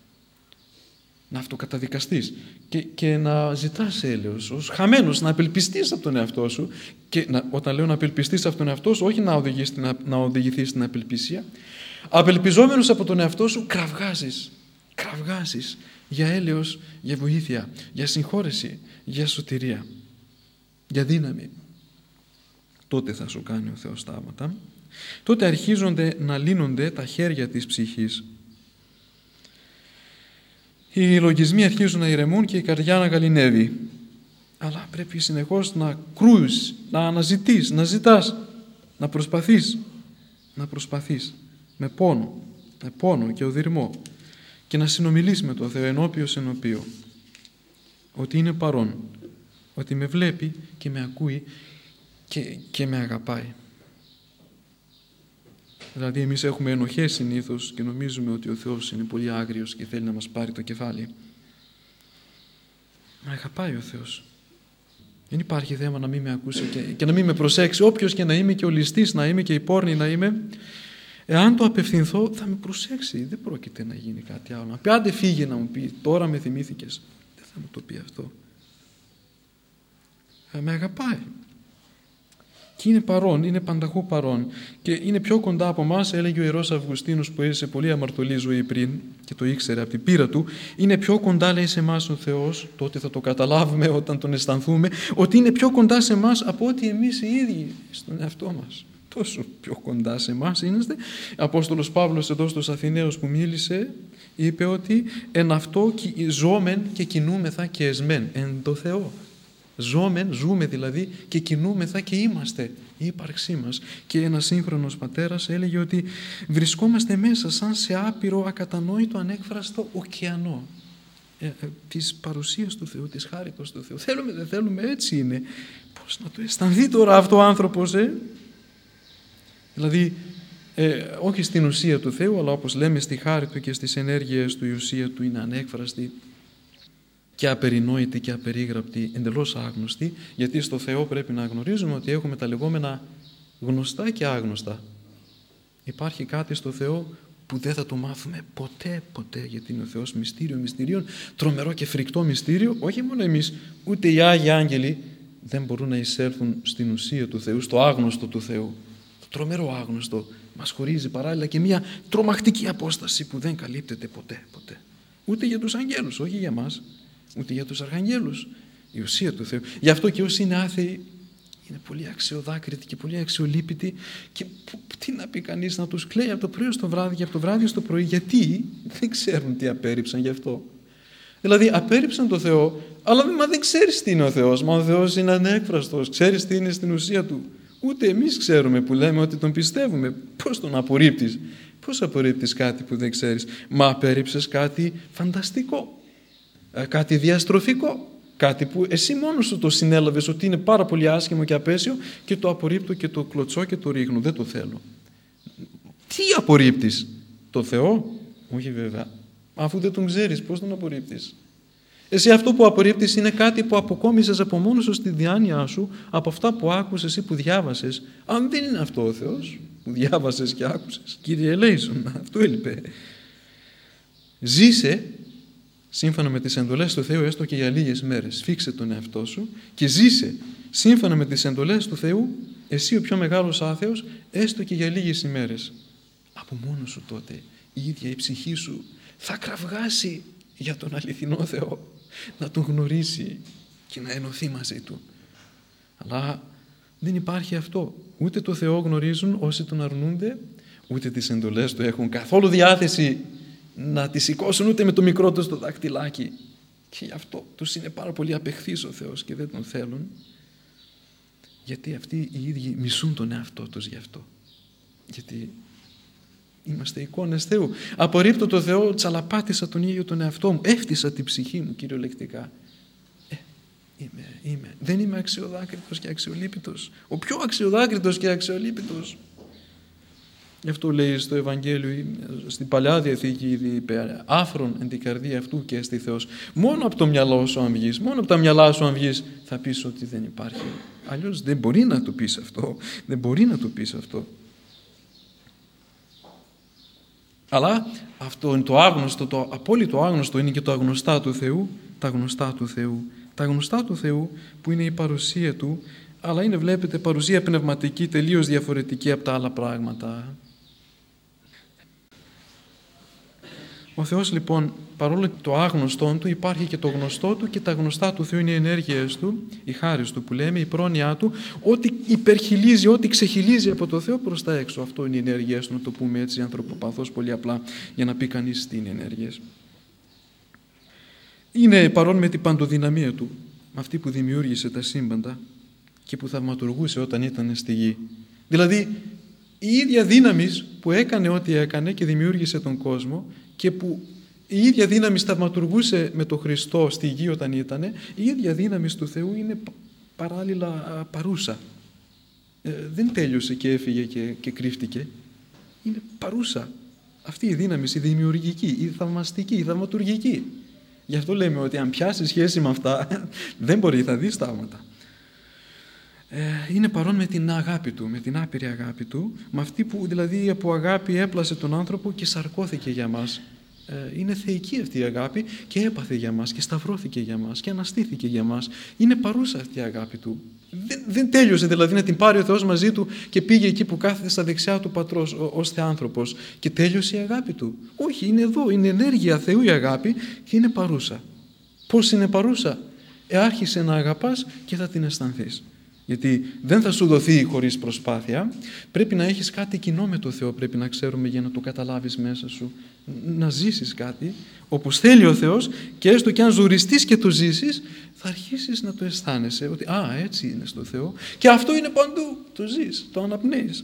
να αυτοκαταδικαστείς και, και να ζητάς έλεος ως χαμένος, να απελπιστείς από τον εαυτό σου και να, όταν λέω να απελπιστείς από τον εαυτό σου, όχι να, οδηγείς, να, να οδηγηθείς στην απελπισία, απελπιζόμενος από τον εαυτό σου κραυγάζεις, κραυγάζεις για έλεος, για βοήθεια, για συγχώρεση, για σωτηρία, για δύναμη. Τότε θα σου κάνει ο Θεός θαύματα. Τότε αρχίζονται να λύνονται τα χέρια της ψυχής. Οι λογισμοί αρχίζουν να ηρεμούν και η καρδιά να γαληνεύει. Αλλά πρέπει συνεχώς να κρούεις, να αναζητείς, να ζητάς, να προσπαθείς, να προσπαθείς με πόνο, με πόνο και οδυρμό και να συνομιλείς με τον Θεό ενώπιος ενωπίο. Ότι είναι παρόν, ότι με βλέπει και με ακούει και, και με αγαπάει. Δηλαδή εμείς έχουμε ενοχές συνήθως και νομίζουμε ότι ο Θεός είναι πολύ άγριος και θέλει να μας πάρει το κεφάλι. Μα αγαπάει ο Θεός. Δεν υπάρχει θέμα να μην με ακούσει και, και να μην με προσέξει. Όποιος και να είμαι, και ο ληστής να είμαι και η πόρνη να είμαι, εάν το απευθυνθώ θα με προσέξει. Δεν πρόκειται να γίνει κάτι άλλο. Να πει άντε φύγε, να μου πει τώρα με θυμήθηκες. Δεν θα μου το πει αυτό. Ε, με αγαπάει. Και είναι παρόν, είναι πανταχού παρόν. Και είναι πιο κοντά από εμάς, έλεγε ο Ιερός Αυγουστίνος που έζησε πολύ αμαρτωλή ζωή πριν και το ήξερε από την πείρα του. Είναι πιο κοντά, λέει, σε εμάς ο Θεός, τότε θα το καταλάβουμε όταν τον αισθανθούμε, ότι είναι πιο κοντά σε εμάς από ότι εμείς οι ίδιοι στον εαυτό μας. Τόσο πιο κοντά σε εμάς είμαστε. Ο Απόστολος Παύλος εδώ στους Αθηναίους που μίλησε, είπε ότι εν αυτό ζώμεν και κινούμεθα και εσμέν, εν το Θεό. Ζώμεν, ζούμε δηλαδή, και κινούμεθα και είμαστε η ύπαρξή μας. Και ένας σύγχρονος πατέρας έλεγε ότι βρισκόμαστε μέσα σαν σε άπειρο, ακατανόητο, ανέκφραστο ωκεανό ε, ε, της παρουσίας του Θεού, της χάριτος του Θεού. Θέλουμε, δεν θέλουμε, έτσι είναι. Πώς να το αισθανθεί τώρα αυτό ο άνθρωπος, ε? Δηλαδή, ε, όχι στην ουσία του Θεού, αλλά όπως λέμε στη χάρη του και στις ενέργειες του, η ουσία του είναι ανέκφραστη και απερινόητη και απερίγραπτη, εντελώς άγνωστη, γιατί στο Θεό πρέπει να γνωρίζουμε ότι έχουμε τα λεγόμενα γνωστά και άγνωστα. Υπάρχει κάτι στο Θεό που δεν θα το μάθουμε ποτέ, ποτέ, γιατί είναι ο Θεός μυστήριο μυστηρίων, τρομερό και φρικτό μυστήριο. Όχι μόνο εμείς, ούτε οι Άγιοι Άγγελοι δεν μπορούν να εισέλθουν στην ουσία του Θεού, στο άγνωστο του Θεού. Το τρομερό άγνωστο μας χωρίζει παράλληλα και μια τρομακτική απόσταση που δεν καλύπτεται ποτέ, ποτέ. Ούτε για τους αγγέλους, όχι για μας, ούτε για τους αρχαγγέλους, η ουσία του Θεού. Γι' αυτό και όσοι είναι άθεοι είναι πολύ αξιοδάκριτοι και πολύ αξιολύπητοι και που, τι να πει κανείς, να τους κλαίει από το πρωί στο βράδυ και από το βράδυ στο πρωί, γιατί δεν ξέρουν τι απέρριψαν γι' αυτό. Δηλαδή απέρριψαν το Θεό, αλλά μα δεν ξέρεις τι είναι ο Θεός, μα ο Θεός είναι ανέκφραστος, ξέρεις τι είναι στην ουσία του. Ούτε εμείς ξέρουμε που λέμε ότι τον πιστεύουμε. Πώς τον απορρίπτεις, πώς απορρίπτεις κάτι που δεν ξέρεις? Μα απέρριψες κάτι φανταστικό, κάτι διαστροφικό, κάτι που εσύ μόνος σου το συνέλαβες ότι είναι πάρα πολύ άσχημο και απέσιο και το απορρίπτω και το κλωτσώ και το ρίχνω, δεν το θέλω. Τι απορρίπτεις? Το Θεό? Όχι βέβαια. Αφού δεν τον ξέρεις, πώς τον απορρίπτεις? Εσύ αυτό που απορρίπτεις είναι κάτι που αποκόμισες από μόνος σου στη διάνοιά σου, από αυτά που άκουσες ή που διάβασες. Αν δεν είναι αυτό ο Θεός που διάβασες και άκουσες, Κύριε ελέησον, αυτό έλειπε. Ζήσε σύμφωνα με τις εντολές του Θεού έστω και για λίγες μέρες. Φίξε τον εαυτό σου και ζήσε σύμφωνα με τις εντολές του Θεού, εσύ ο πιο μεγάλος άθεος, έστω και για λίγες ημέρες. Από μόνος σου τότε η ίδια η ψυχή σου θα κραυγάσει για τον αληθινό Θεό, να τον γνωρίσει και να ενωθεί μαζί του. Αλλά δεν υπάρχει αυτό. Ούτε το Θεό γνωρίζουν όσοι τον αρνούνται, ούτε τις εντολές του έχουν καθόλου διάθεση να τις σηκώσουν ούτε με το μικρό τους το δακτυλάκι. Και γι' αυτό τους είναι πάρα πολύ απεχθής ο Θεός και δεν τον θέλουν, γιατί αυτοί οι ίδιοι μισούν τον εαυτό τους γι' αυτό. Γιατί είμαστε εικόνες Θεού. Απορρίπτω το Θεό, τσαλαπάτησα τον ίδιο τον εαυτό μου, έφτιασα την ψυχή μου κυριολεκτικά. Ε, είμαι, είμαι. Δεν είμαι αξιοδάκριτος και αξιολύπητος. Ο πιο αξιοδάκριτος και αξιολύπητος. Γι' αυτό λέει στο Ευαγγέλιο, στην Παλιά Διαθήκη ήδη είπε, άφρον εν την καρδία αυτού και έστι Θεός. Μόνο από το μυαλό σου αν βγεις, μόνο από τα μυαλά σου αν βγεις, θα πεις ότι δεν υπάρχει. Αλλιώς δεν μπορεί να το πεις αυτό. Δεν μπορεί να το πεις αυτό. Αλλά αυτό είναι το άγνωστο, το απόλυτο άγνωστο είναι και το αγνωστά του Θεού, τα γνωστά του Θεού. Τα γνωστά του Θεού που είναι η παρουσία Του, αλλά είναι, βλέπετε, παρουσία πνευματική τελείως διαφορετική από τα άλλα πράγματα. Ο Θεός λοιπόν, παρόλο το άγνωστό Του, υπάρχει και το γνωστό Του και τα γνωστά του Θεού είναι οι ενέργειες Του, η χάρις Του που λέμε, η πρόνοιά Του, ό,τι υπερχιλίζει, ό,τι ξεχιλίζει από το Θεό προς τα έξω. Αυτό είναι οι ενέργειες Του, να το πούμε έτσι ανθρωποπαθώς πολύ απλά, για να πει κανείς τι είναι ενέργειες. Είναι παρόν με την παντοδυναμία Του, με αυτή που δημιούργησε τα σύμπαντα και που θαυματουργούσε όταν ήταν στη γη. Δηλαδή η ίδια δύναμη που έκανε ό,τι έκανε και δημιούργησε τον κόσμο και που η ίδια δύναμη θαυματουργούσε με τον Χριστό στη γη όταν ήτανε, η ίδια δύναμη του Θεού είναι παράλληλα παρούσα. Ε, δεν τέλειωσε και έφυγε και, και κρύφτηκε. Είναι παρούσα. Αυτή η δύναμη, η δημιουργική, η θαυμαστική, η θαυματουργική. Γι' αυτό λέμε ότι αν πιάσει σχέση με αυτά, δεν μπορεί, θα δεις θαύματα. Ε, είναι παρόν με την αγάπη του, με την άπειρη αγάπη του, με αυτή που δηλαδή από αγάπη έπλασε τον άνθρωπο και σαρκώθηκε για μας. Ε, είναι θεϊκή αυτή η αγάπη και έπαθε για μας και σταυρώθηκε για μας και αναστήθηκε για μας. Είναι παρούσα αυτή η αγάπη του. Δεν, δεν τέλειωσε δηλαδή να την πάρει ο Θεός μαζί του και πήγε εκεί που κάθεται στα δεξιά του Πατρός ως Θεάνθρωπος και τέλειωσε η αγάπη του. Όχι, είναι εδώ, είναι ενέργεια Θεού η αγάπη και είναι παρούσα. Πώς είναι παρούσα? Ε, άρχισε να αγαπάς και θα την αισθανθείς. Γιατί δεν θα σου δοθεί χωρίς προσπάθεια. Πρέπει να έχεις κάτι κοινό με το Θεό, πρέπει να ξέρουμε, για να το καταλάβεις μέσα σου. Να ζήσεις κάτι όπως θέλει ο Θεός, και έστω και αν ζοριστείς και το ζήσεις, θα αρχίσεις να το αισθάνεσαι ότι α, έτσι είναι στο Θεό και αυτό είναι παντού. Το ζεις, το αναπνέεις.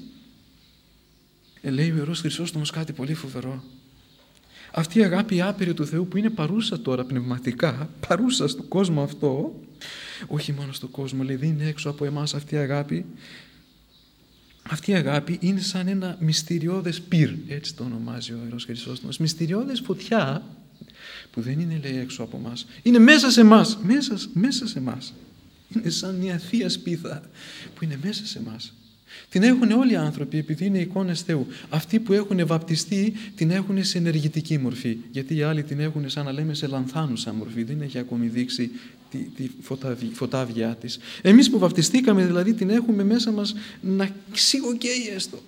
Ε, λέει ο Ιερός Χρυσόστομος κάτι πολύ φοβερό. Αυτή η αγάπη άπειρη του Θεού που είναι παρούσα τώρα πνευματικά, παρούσα στον κόσμο αυτό, όχι μόνο στον κόσμο, λέει, δεν είναι έξω από εμάς αυτή η αγάπη. Αυτή η αγάπη είναι σαν ένα μυστηριώδες πυρ, έτσι το ονομάζει ο Ιερός Χρυσόστομος. Μυστηριώδες φωτιά που δεν είναι, λέει, έξω από εμάς. Είναι μέσα σε εμάς, μέσα, μέσα σε εμάς. Είναι σαν μια θεία σπίθα που είναι μέσα σε εμάς. Την έχουν όλοι οι άνθρωποι επειδή είναι εικόνες Θεού. Αυτοί που έχουν βαπτιστεί την έχουν σε ενεργητική μορφή. Γιατί οι άλλοι την έχουν, σαν να λέμε, σε λανθάνουσα μορφή. Δεν έχει ακόμη δείξει τη, τη φωτάβη, φωτάβια της. Εμείς που βαπτιστήκαμε δηλαδή την έχουμε μέσα μας να ξυγοκαίει έστω.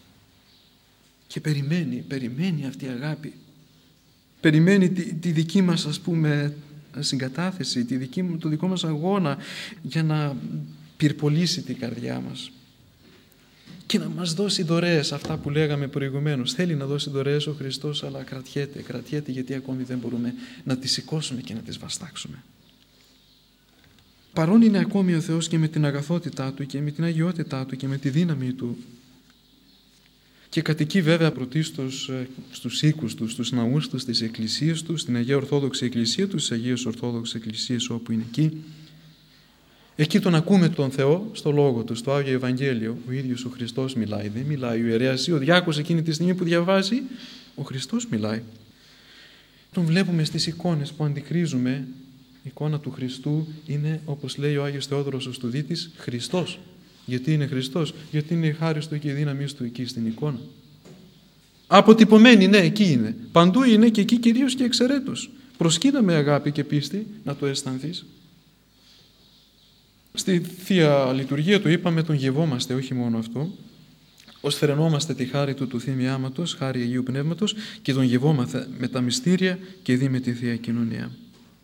Και περιμένει, περιμένει αυτή η αγάπη. Περιμένει τη, τη δική μας, ας πούμε, συγκατάθεση, τη δική, το δικό μας αγώνα για να πυρπολίσει την καρδιά μας. Και να μας δώσει δωρεές, αυτά που λέγαμε προηγουμένως. Θέλει να δώσει δωρεές ο Χριστός, αλλά κρατιέται, κρατιέται γιατί ακόμη δεν μπορούμε να τις σηκώσουμε και να τις βαστάξουμε. Παρόν είναι ακόμη ο Θεός και με την αγαθότητά Του και με την αγιότητά Του και με τη δύναμη Του. Και κατοικεί βέβαια πρωτίστως στους οίκους Του, στους ναούς Του, στις εκκλησίες Του, στην Αγία Ορθόδοξη Εκκλησία Του, στις Αγίες Ορθόδοξες Εκκλησίες όπου είναι εκεί. Εκεί τον ακούμε τον Θεό στο Λόγο Του, στο Άγιο Ευαγγέλιο. Ο ίδιος ο Χριστός μιλάει, δεν μιλάει ο ιερέας ή ο διάκος εκείνη τη στιγμή που διαβάζει. Ο Χριστός μιλάει. Τον βλέπουμε στις εικόνες που αντικρίζουμε. Η εικόνα του Χριστού είναι, όπως λέει ο Άγιος Θεόδωρος ο Στουδίτης, Χριστός. Γιατί είναι Χριστός? Γιατί είναι η χάρις Του και η δύναμη Του εκεί στην εικόνα. Αποτυπωμένη, ναι, εκεί είναι. Παντού είναι και εκεί κυρίως και εξαιρέτως. Προσκύνα με αγάπη και πίστη να το αισθανθείς. Στη Θεία Λειτουργία του είπαμε τον γευόμαστε, όχι μόνο αυτό. Ως θρενόμαστε τη χάρη Του του θυμιάματος, χάρη Αγίου Πνεύματος, και τον γευόμαστε με τα μυστήρια και δι με τη Θεία Κοινωνία.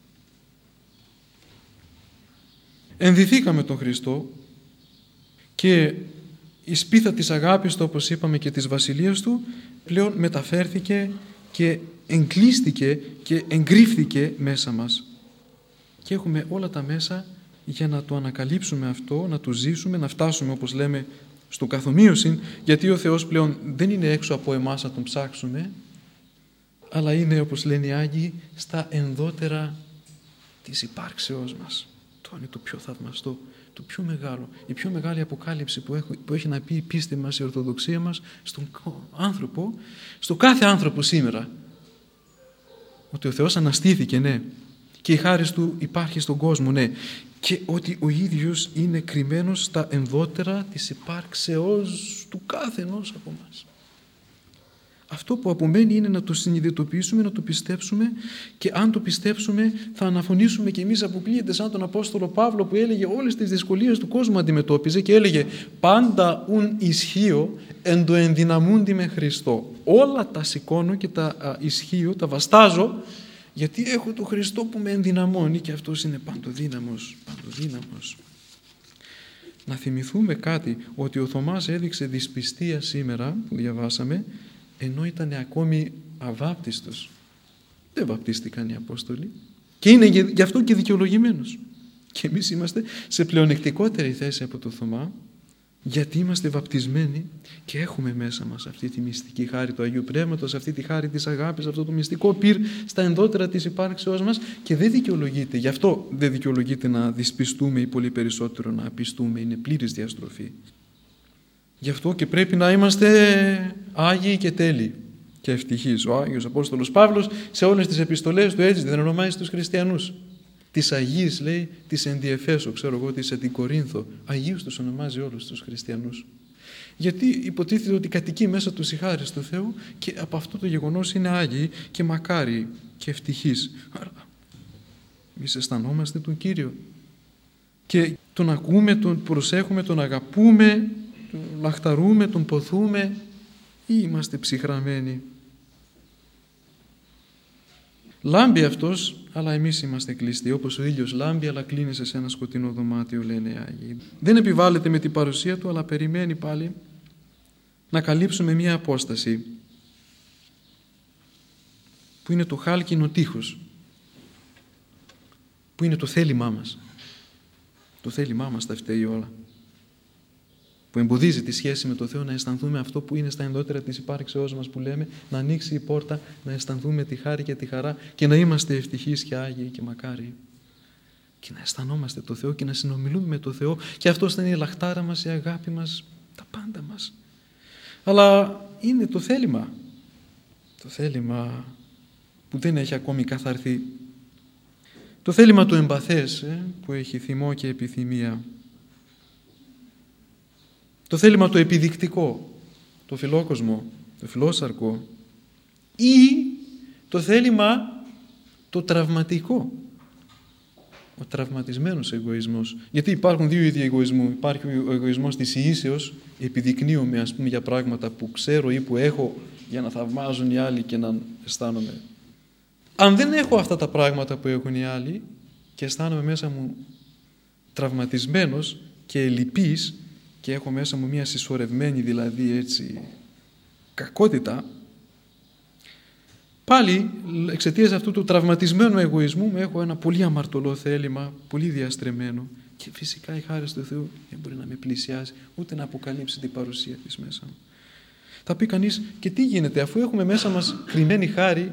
Ενδυθήκαμε τον Χριστό και η σπίθα της αγάπης Του, όπως είπαμε, και της βασιλείας Του πλέον μεταφέρθηκε και εγκλείστηκε και εγκρύφθηκε μέσα μας. Και έχουμε όλα τα μέσα για να το ανακαλύψουμε αυτό, να το ζήσουμε, να φτάσουμε, όπως λέμε, στο καθομοίωση, γιατί ο Θεός πλέον δεν είναι έξω από εμάς να Τον ψάξουμε, αλλά είναι, όπως λένε οι Άγιοι, στα ενδότερα της υπάρξεώς μας. Το είναι το πιο θαυμαστό, το πιο μεγάλο, η πιο μεγάλη αποκάλυψη που έχει, που έχει να πει η πίστη μας, η Ορθοδοξία μας, στον άνθρωπο, στο κάθε άνθρωπο σήμερα. Ότι ο Θεός αναστήθηκε, ναι, και η χάρις Του υπάρχει στον κόσμο, ναι, και ότι ο ίδιος είναι κρυμμένος στα ενδότερα της υπάρξεώς του κάθε ενός από μας. Αυτό που απομένει είναι να το συνειδητοποιήσουμε, να το πιστέψουμε, και αν το πιστέψουμε θα αναφωνήσουμε και εμείς αποκλείεται σαν τον Απόστολο Παύλο που έλεγε όλες τις δυσκολίες του κόσμου αντιμετώπιζε και έλεγε πάντα ουν ισχύω εν το ενδυναμούντι με Χριστό. Όλα τα σηκώνω και τα α, ισχύω, τα βαστάζω, γιατί έχω τον Χριστό που με ενδυναμώνει και αυτός είναι παντοδύναμος, παντοδύναμος. Να θυμηθούμε κάτι, ότι ο Θωμάς έδειξε δυσπιστία σήμερα που διαβάσαμε, ενώ ήταν ακόμη αβάπτιστος. Δεν βαπτίστηκαν οι Απόστολοι και είναι γι' αυτό και δικαιολογημένος. Και εμείς είμαστε σε πλεονεκτικότερη θέση από τον Θωμά, γιατί είμαστε βαπτισμένοι και έχουμε μέσα μας αυτή τη μυστική χάρη του Αγίου Πνεύματος, αυτή τη χάρη της αγάπης, αυτό το μυστικό πυρ στα ενδότερα της υπάρξεώς μας, και δεν δικαιολογείται. Γι' αυτό δεν δικαιολογείται να δυσπιστούμε ή πολύ περισσότερο να απιστούμε. Είναι πλήρης διαστροφή. Γι' αυτό και πρέπει να είμαστε άγιοι και τέλειοι και ευτυχείς. Ο Άγιος Απόστολος Παύλος σε όλες τις επιστολές του έτσι δεν ονομάζει τους χριστιανούς. Τις Αγίες λέει, τις εν τη Εφέσο, ξέρω εγώ, τις εν την Κορίνθο. Αγίους τους ονομάζει όλους τους χριστιανούς. Γιατί υποτίθεται ότι κατοικεί μέσα τους η χάρις του Θεού και από αυτό το γεγονός είναι άγιοι και μακάριοι και ευτυχείς. Άρα εμείς αισθανόμαστε τον Κύριο και τον ακούμε, τον προσέχουμε, τον αγαπούμε, τον λαχταρούμε, τον ποθούμε ή είμαστε ψυχραμένοι. Λάμπει αυτός, αλλά εμείς είμαστε κλειστοί. Όπως ο ήλιος λάμπει, αλλά κλείνεσαι σε ένα σκοτεινό δωμάτιο, λένε οι Άγιοι. Δεν επιβάλλεται με την παρουσία του, αλλά περιμένει πάλι να καλύψουμε μία απόσταση που είναι το χάλκινο τείχος, που είναι το θέλημά μας. Το θέλημά μας τα φταίει όλα. Που εμποδίζει τη σχέση με το Θεό να αισθανθούμε αυτό που είναι στα ενδότερα της υπάρξεώς μας που λέμε, να ανοίξει η πόρτα, να αισθανθούμε τη χάρη και τη χαρά και να είμαστε ευτυχείς και άγιοι και μακάριοι. Και να αισθανόμαστε το Θεό και να συνομιλούμε με το Θεό και αυτός θα είναι η λαχτάρα μας, η αγάπη μας, τα πάντα μας. Αλλά είναι το θέλημα. Το θέλημα που δεν έχει ακόμη καθαρθεί. Το θέλημα του εμπαθές ε, που έχει θυμό και επιθυμία. Το θέλημα το επιδεικτικό, το φιλόκοσμο, το φιλόσαρκο ή το θέλημα το τραυματικό, ο τραυματισμένος εγωισμός. Γιατί υπάρχουν δύο είδη εγωισμού. Υπάρχει ο εγωισμός της ιήσεως, επιδεικνύομαι ας πούμε για πράγματα που ξέρω ή που έχω για να θαυμάζουν οι άλλοι και να αισθάνομαι. Αν δεν έχω αυτά τα πράγματα που έχουν οι άλλοι και αισθάνομαι μέσα μου τραυματισμένος και ελλειπής και έχω μέσα μου μια συσσωρευμένη δηλαδή έτσι κακότητα, πάλι εξαιτίας αυτού του τραυματισμένου εγωισμού μου έχω ένα πολύ αμαρτωλό θέλημα, πολύ διαστρεμμένο και φυσικά η χάρις του Θεού δεν μπορεί να με πλησιάσει ούτε να αποκαλύψει την παρουσία της μέσα μου. Θα πει κανείς και τι γίνεται αφού έχουμε μέσα μας κρυμμένη χάρη,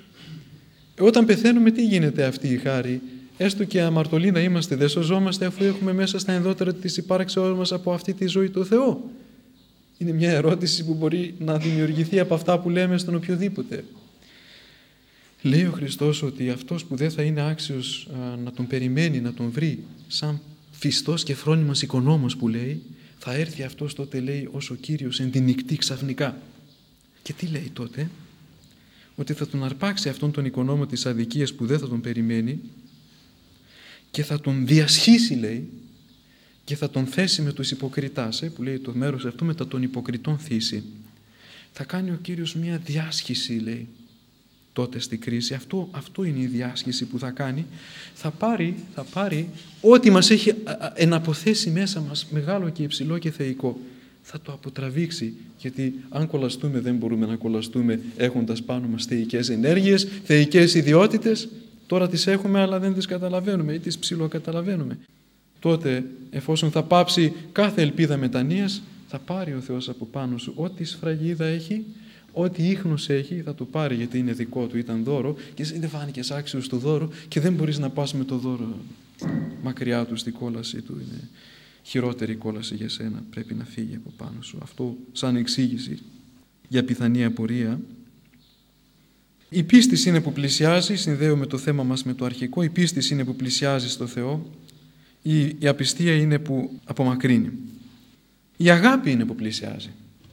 όταν πεθαίνουμε τι γίνεται αυτή η χάρη? Έστω και αμαρτωλοί να είμαστε, δεν σωζόμαστε αφού έχουμε μέσα στα ενδότερα της υπάρξεώς μας από αυτή τη ζωή το Θεό? Είναι μια ερώτηση που μπορεί να δημιουργηθεί από αυτά που λέμε στον οποιοδήποτε. Λέει ο Χριστός ότι αυτός που δεν θα είναι άξιος α, να τον περιμένει, να τον βρει σαν φυστός και φρόνιμος οικονόμος που λέει, θα έρθει αυτός τότε λέει ως ο Κύριος εν τη νυχτή ξαφνικά. Και τι λέει τότε? Ότι θα τον αρπάξει αυτόν τον οικονόμο της αδικίας που δεν θα τον περιμένει και θα τον διασχίσει λέει και θα τον θέσει με τους υποκριτάς ε, που λέει το μέρος αυτό μετά των υποκριτών θύσει. Θα κάνει ο Κύριος μια διάσχιση λέει τότε στη κρίση. Αυτό, αυτό είναι η διάσχιση που θα κάνει. Θα πάρει, θα πάρει ό,τι μας έχει εναποθέσει μέσα μας μεγάλο και υψηλό και θεϊκό. Θα το αποτραβήξει, γιατί αν κολλαστούμε δεν μπορούμε να κολλαστούμε έχοντας πάνω μας θεϊκές ενέργειες, θεϊκές ιδιότητες. Τώρα τις έχουμε αλλά δεν τις καταλαβαίνουμε ή τις ψιλοκαταλαβαίνουμε. Τότε εφόσον θα πάψει κάθε ελπίδα μετανοίας, θα πάρει ο Θεός από πάνω σου ό,τι σφραγίδα έχει, ό,τι ίχνος έχει, θα το πάρει γιατί είναι δικό του, ήταν δώρο και εσύ δεν φάνηκες άξιος του δώρου και δεν μπορείς να πας με το δώρο μακριά του στη κόλαση του. Είναι χειρότερη κόλαση για σένα, πρέπει να φύγει από πάνω σου. Αυτό σαν εξήγηση για πιθανή απορία. Η πίστη είναι που πλησιάζει, συνδέουμε το θέμα μας με το αρχικό, η πίστη είναι που πλησιάζει στο Θεό, η, η απιστία είναι που απομακρύνει. Η αγάπη είναι που πλησιάζει.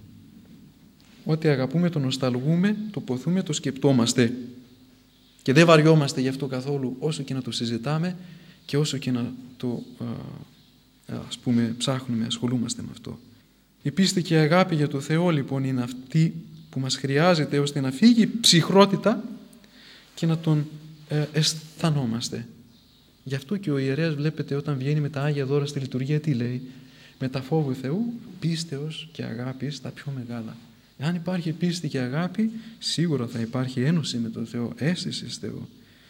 Ό,τι αγαπούμε το νοσταλγούμε, το ποθούμε, το σκεπτόμαστε και δεν βαριόμαστε γι' αυτό καθόλου όσο και να το συζητάμε και όσο και να το α, ας πούμε ψάχνουμε, ασχολούμαστε με αυτό. Η πίστη και η αγάπη για το Θεό λοιπόν είναι αυτή που μας χρειάζεται ώστε να φύγει ψυχρότητα και να τον ε, αισθανόμαστε. Γι' αυτό και ο ιερέας βλέπετε όταν βγαίνει με τα Άγια Δώρα στη λειτουργία τι λέει? Με τα φόβου Θεού, πίστεως και αγάπης τα πιο μεγάλα. Αν υπάρχει πίστη και αγάπη, σίγουρα θα υπάρχει ένωση με τον Θεό, αίσθηση Θεού.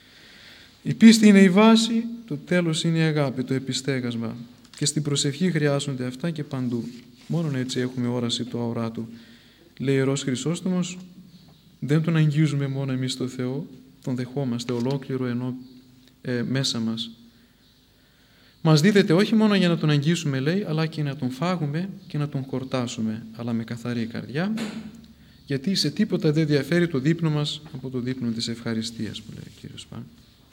Η πίστη είναι η βάση, το τέλος είναι η αγάπη, το επιστέγασμα. Και στην προσευχή χρειάζονται αυτά και παντού. Μόνον έτσι έχουμε όραση του αοράτου. Λέει ο Ιερός Χρυσόστομος, δεν τον αγγίζουμε μόνο εμείς το Θεό, τον δεχόμαστε ολόκληρο ενώ ε, μέσα μας. Μας δίδεται όχι μόνο για να τον αγγίσουμε, λέει, αλλά και να τον φάγουμε και να τον χορτάσουμε, αλλά με καθαρή καρδιά, γιατί σε τίποτα δεν διαφέρει το δείπνο μας από το δείπνο της ευχαριστίας, που λέει ο Κύριος Παν.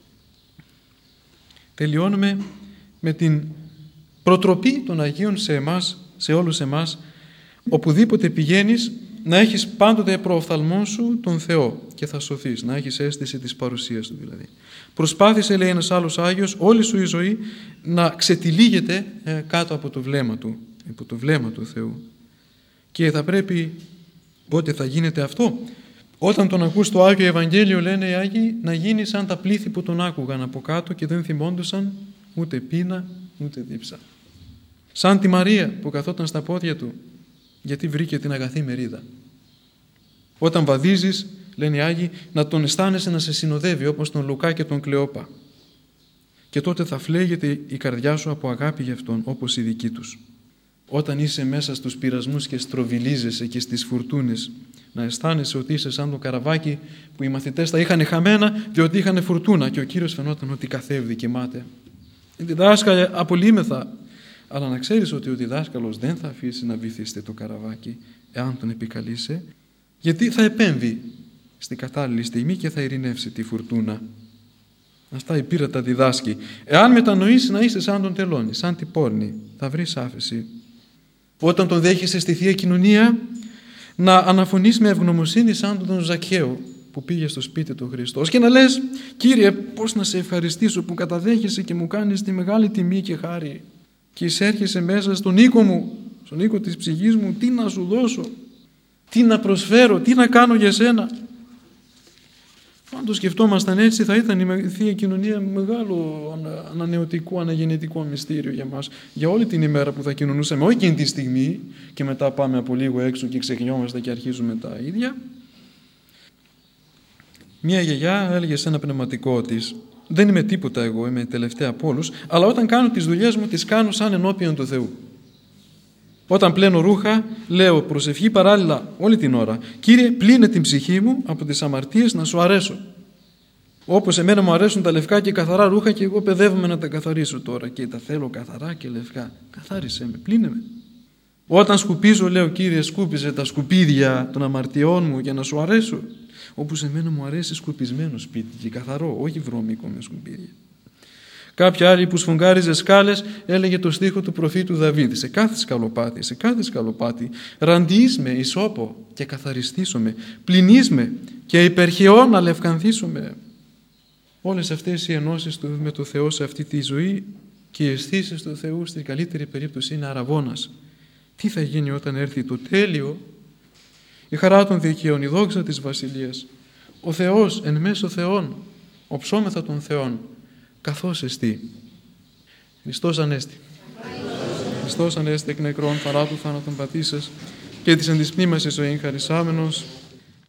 Τελειώνουμε με την προτροπή των Αγίων σε εμάς, σε όλους εμάς, οπουδήποτε πηγαίνεις, να έχεις πάντοτε προοφθαλμόν σου τον Θεό και θα σωθείς, να έχεις αίσθηση της παρουσίας του δηλαδή. Προσπάθησε, λέει ένας άλλος Άγιος, όλη σου η ζωή να ξετυλίγεται ε, κάτω από το βλέμμα του, από το βλέμμα του Θεού. Και θα πρέπει, πότε θα γίνεται αυτό? Όταν τον ακούς το Άγιο Ευαγγέλιο, λένε οι Άγιοι, να γίνει σαν τα πλήθη που τον άκουγαν από κάτω και δεν θυμόντουσαν ούτε πείνα ούτε δίψα. Σαν τη Μαρία που καθόταν στα πόδια του, γιατί βρήκε την αγαθή μερίδα. Όταν βαδίζεις, λένε οι Άγιοι, να τον αισθάνεσαι να σε συνοδεύει, όπως τον Λουκά και τον Κλεόπα. Και τότε θα φλέγεται η καρδιά σου από αγάπη για αυτόν, όπως η δική τους. Όταν είσαι μέσα στους πειρασμούς και στροβιλίζεσαι και στις φουρτούνες, να αισθάνεσαι ότι είσαι σαν το καραβάκι που οι μαθητές τα είχαν χαμένα διότι είχαν φουρτούνα και ο Κύριος φαινόταν ότι καθεύδει και μάται. Διδάσκαλε, απολύμεθα. Αλλά να ξέρεις ότι ο διδάσκαλος δεν θα αφήσει να βυθιστεί το καραβάκι εάν τον επικαλείσαι, γιατί θα επέμβει στην κατάλληλη στιγμή και θα ειρηνεύσει τη φουρτούνα. Αυτά η πείρα τα διδάσκει. Εάν μετανοήσεις να είσαι σαν τον τελώνη, σαν την πόρνη, θα βρεις άφεση. Όταν τον δέχεσαι στη Θεία Κοινωνία, να αναφωνείς με ευγνωμοσύνη σαν τον Ζακχαίο που πήγε στο σπίτι του Χριστός και να λες, Κύριε, πώς να σε ευχαριστήσω που καταδέχεσαι και μου κάνεις τη μεγάλη τιμή και χάρη και εισέρχεσαι μέσα στον οίκο μου, στον οίκο της ψυχής μου, τι να σου δώσω, τι να προσφέρω, τι να κάνω για σένα. Αν το σκεφτόμασταν έτσι, θα ήταν η Θεία Κοινωνία μεγάλο ανανεωτικό, αναγεννητικό μυστήριο για μας, για όλη την ημέρα που θα κοινωνούσαμε, όχι εκείνη τη στιγμή και μετά πάμε από λίγο έξω και ξεχνιόμαστε και αρχίζουμε τα ίδια. Μία γιαγιά έλεγε σε ένα πνευματικό της, δεν είμαι τίποτα εγώ, είμαι τελευταία από όλους, αλλά όταν κάνω τις δουλειές μου τις κάνω σαν ενώπιον του Θεού. Όταν πλένω ρούχα, λέω προσευχή παράλληλα όλη την ώρα. Κύριε, πλύνε την ψυχή μου από τις αμαρτίες να σου αρέσω. Όπως εμένα μου αρέσουν τα λευκά και καθαρά ρούχα και εγώ παιδεύομαι να τα καθαρίσω τώρα και τα θέλω καθαρά και λευκά. Καθάρισέ με, πλύνε με. Όταν σκουπίζω, λέω Κύριε, σκούπιζε τα σκουπίδια των αμαρτιών μου για να σου αρέσω. Όπως εμένα μου αρέσει σκουπισμένο σπίτι και καθαρό, όχι βρώμικο με σκουπίδια. Κάποια άλλη που σφουγγάριζε σκάλες έλεγε το στίχο του προφήτου Δαβίδ. Σε κάθε σκαλοπάτι, σε κάθε σκαλοπάτι, ραντιείς με ισόπο και καθαριστήσομαι, πλυνείς με και υπερχαιών αλευκανθήσομαι. Όλες αυτές οι ενώσεις του με το Θεό σε αυτή τη ζωή και οι αισθήσεις του Θεού στην καλύτερη περίπτωση είναι αραβώνας. Τι θα γίνει όταν έρθει το τέλειο, η χαρά των δικαίων, η δόξα της Βασιλείας. Ο Θεός εν μέσω Θεών, οψόμεθα των Θεών, καθώς εστί. Χριστός Ανέστη. Χριστός Ανέστη εκ νεκρών παρά του θάνατον πατήσας και της εν της μνήμας ζωήν χαρισάμενος.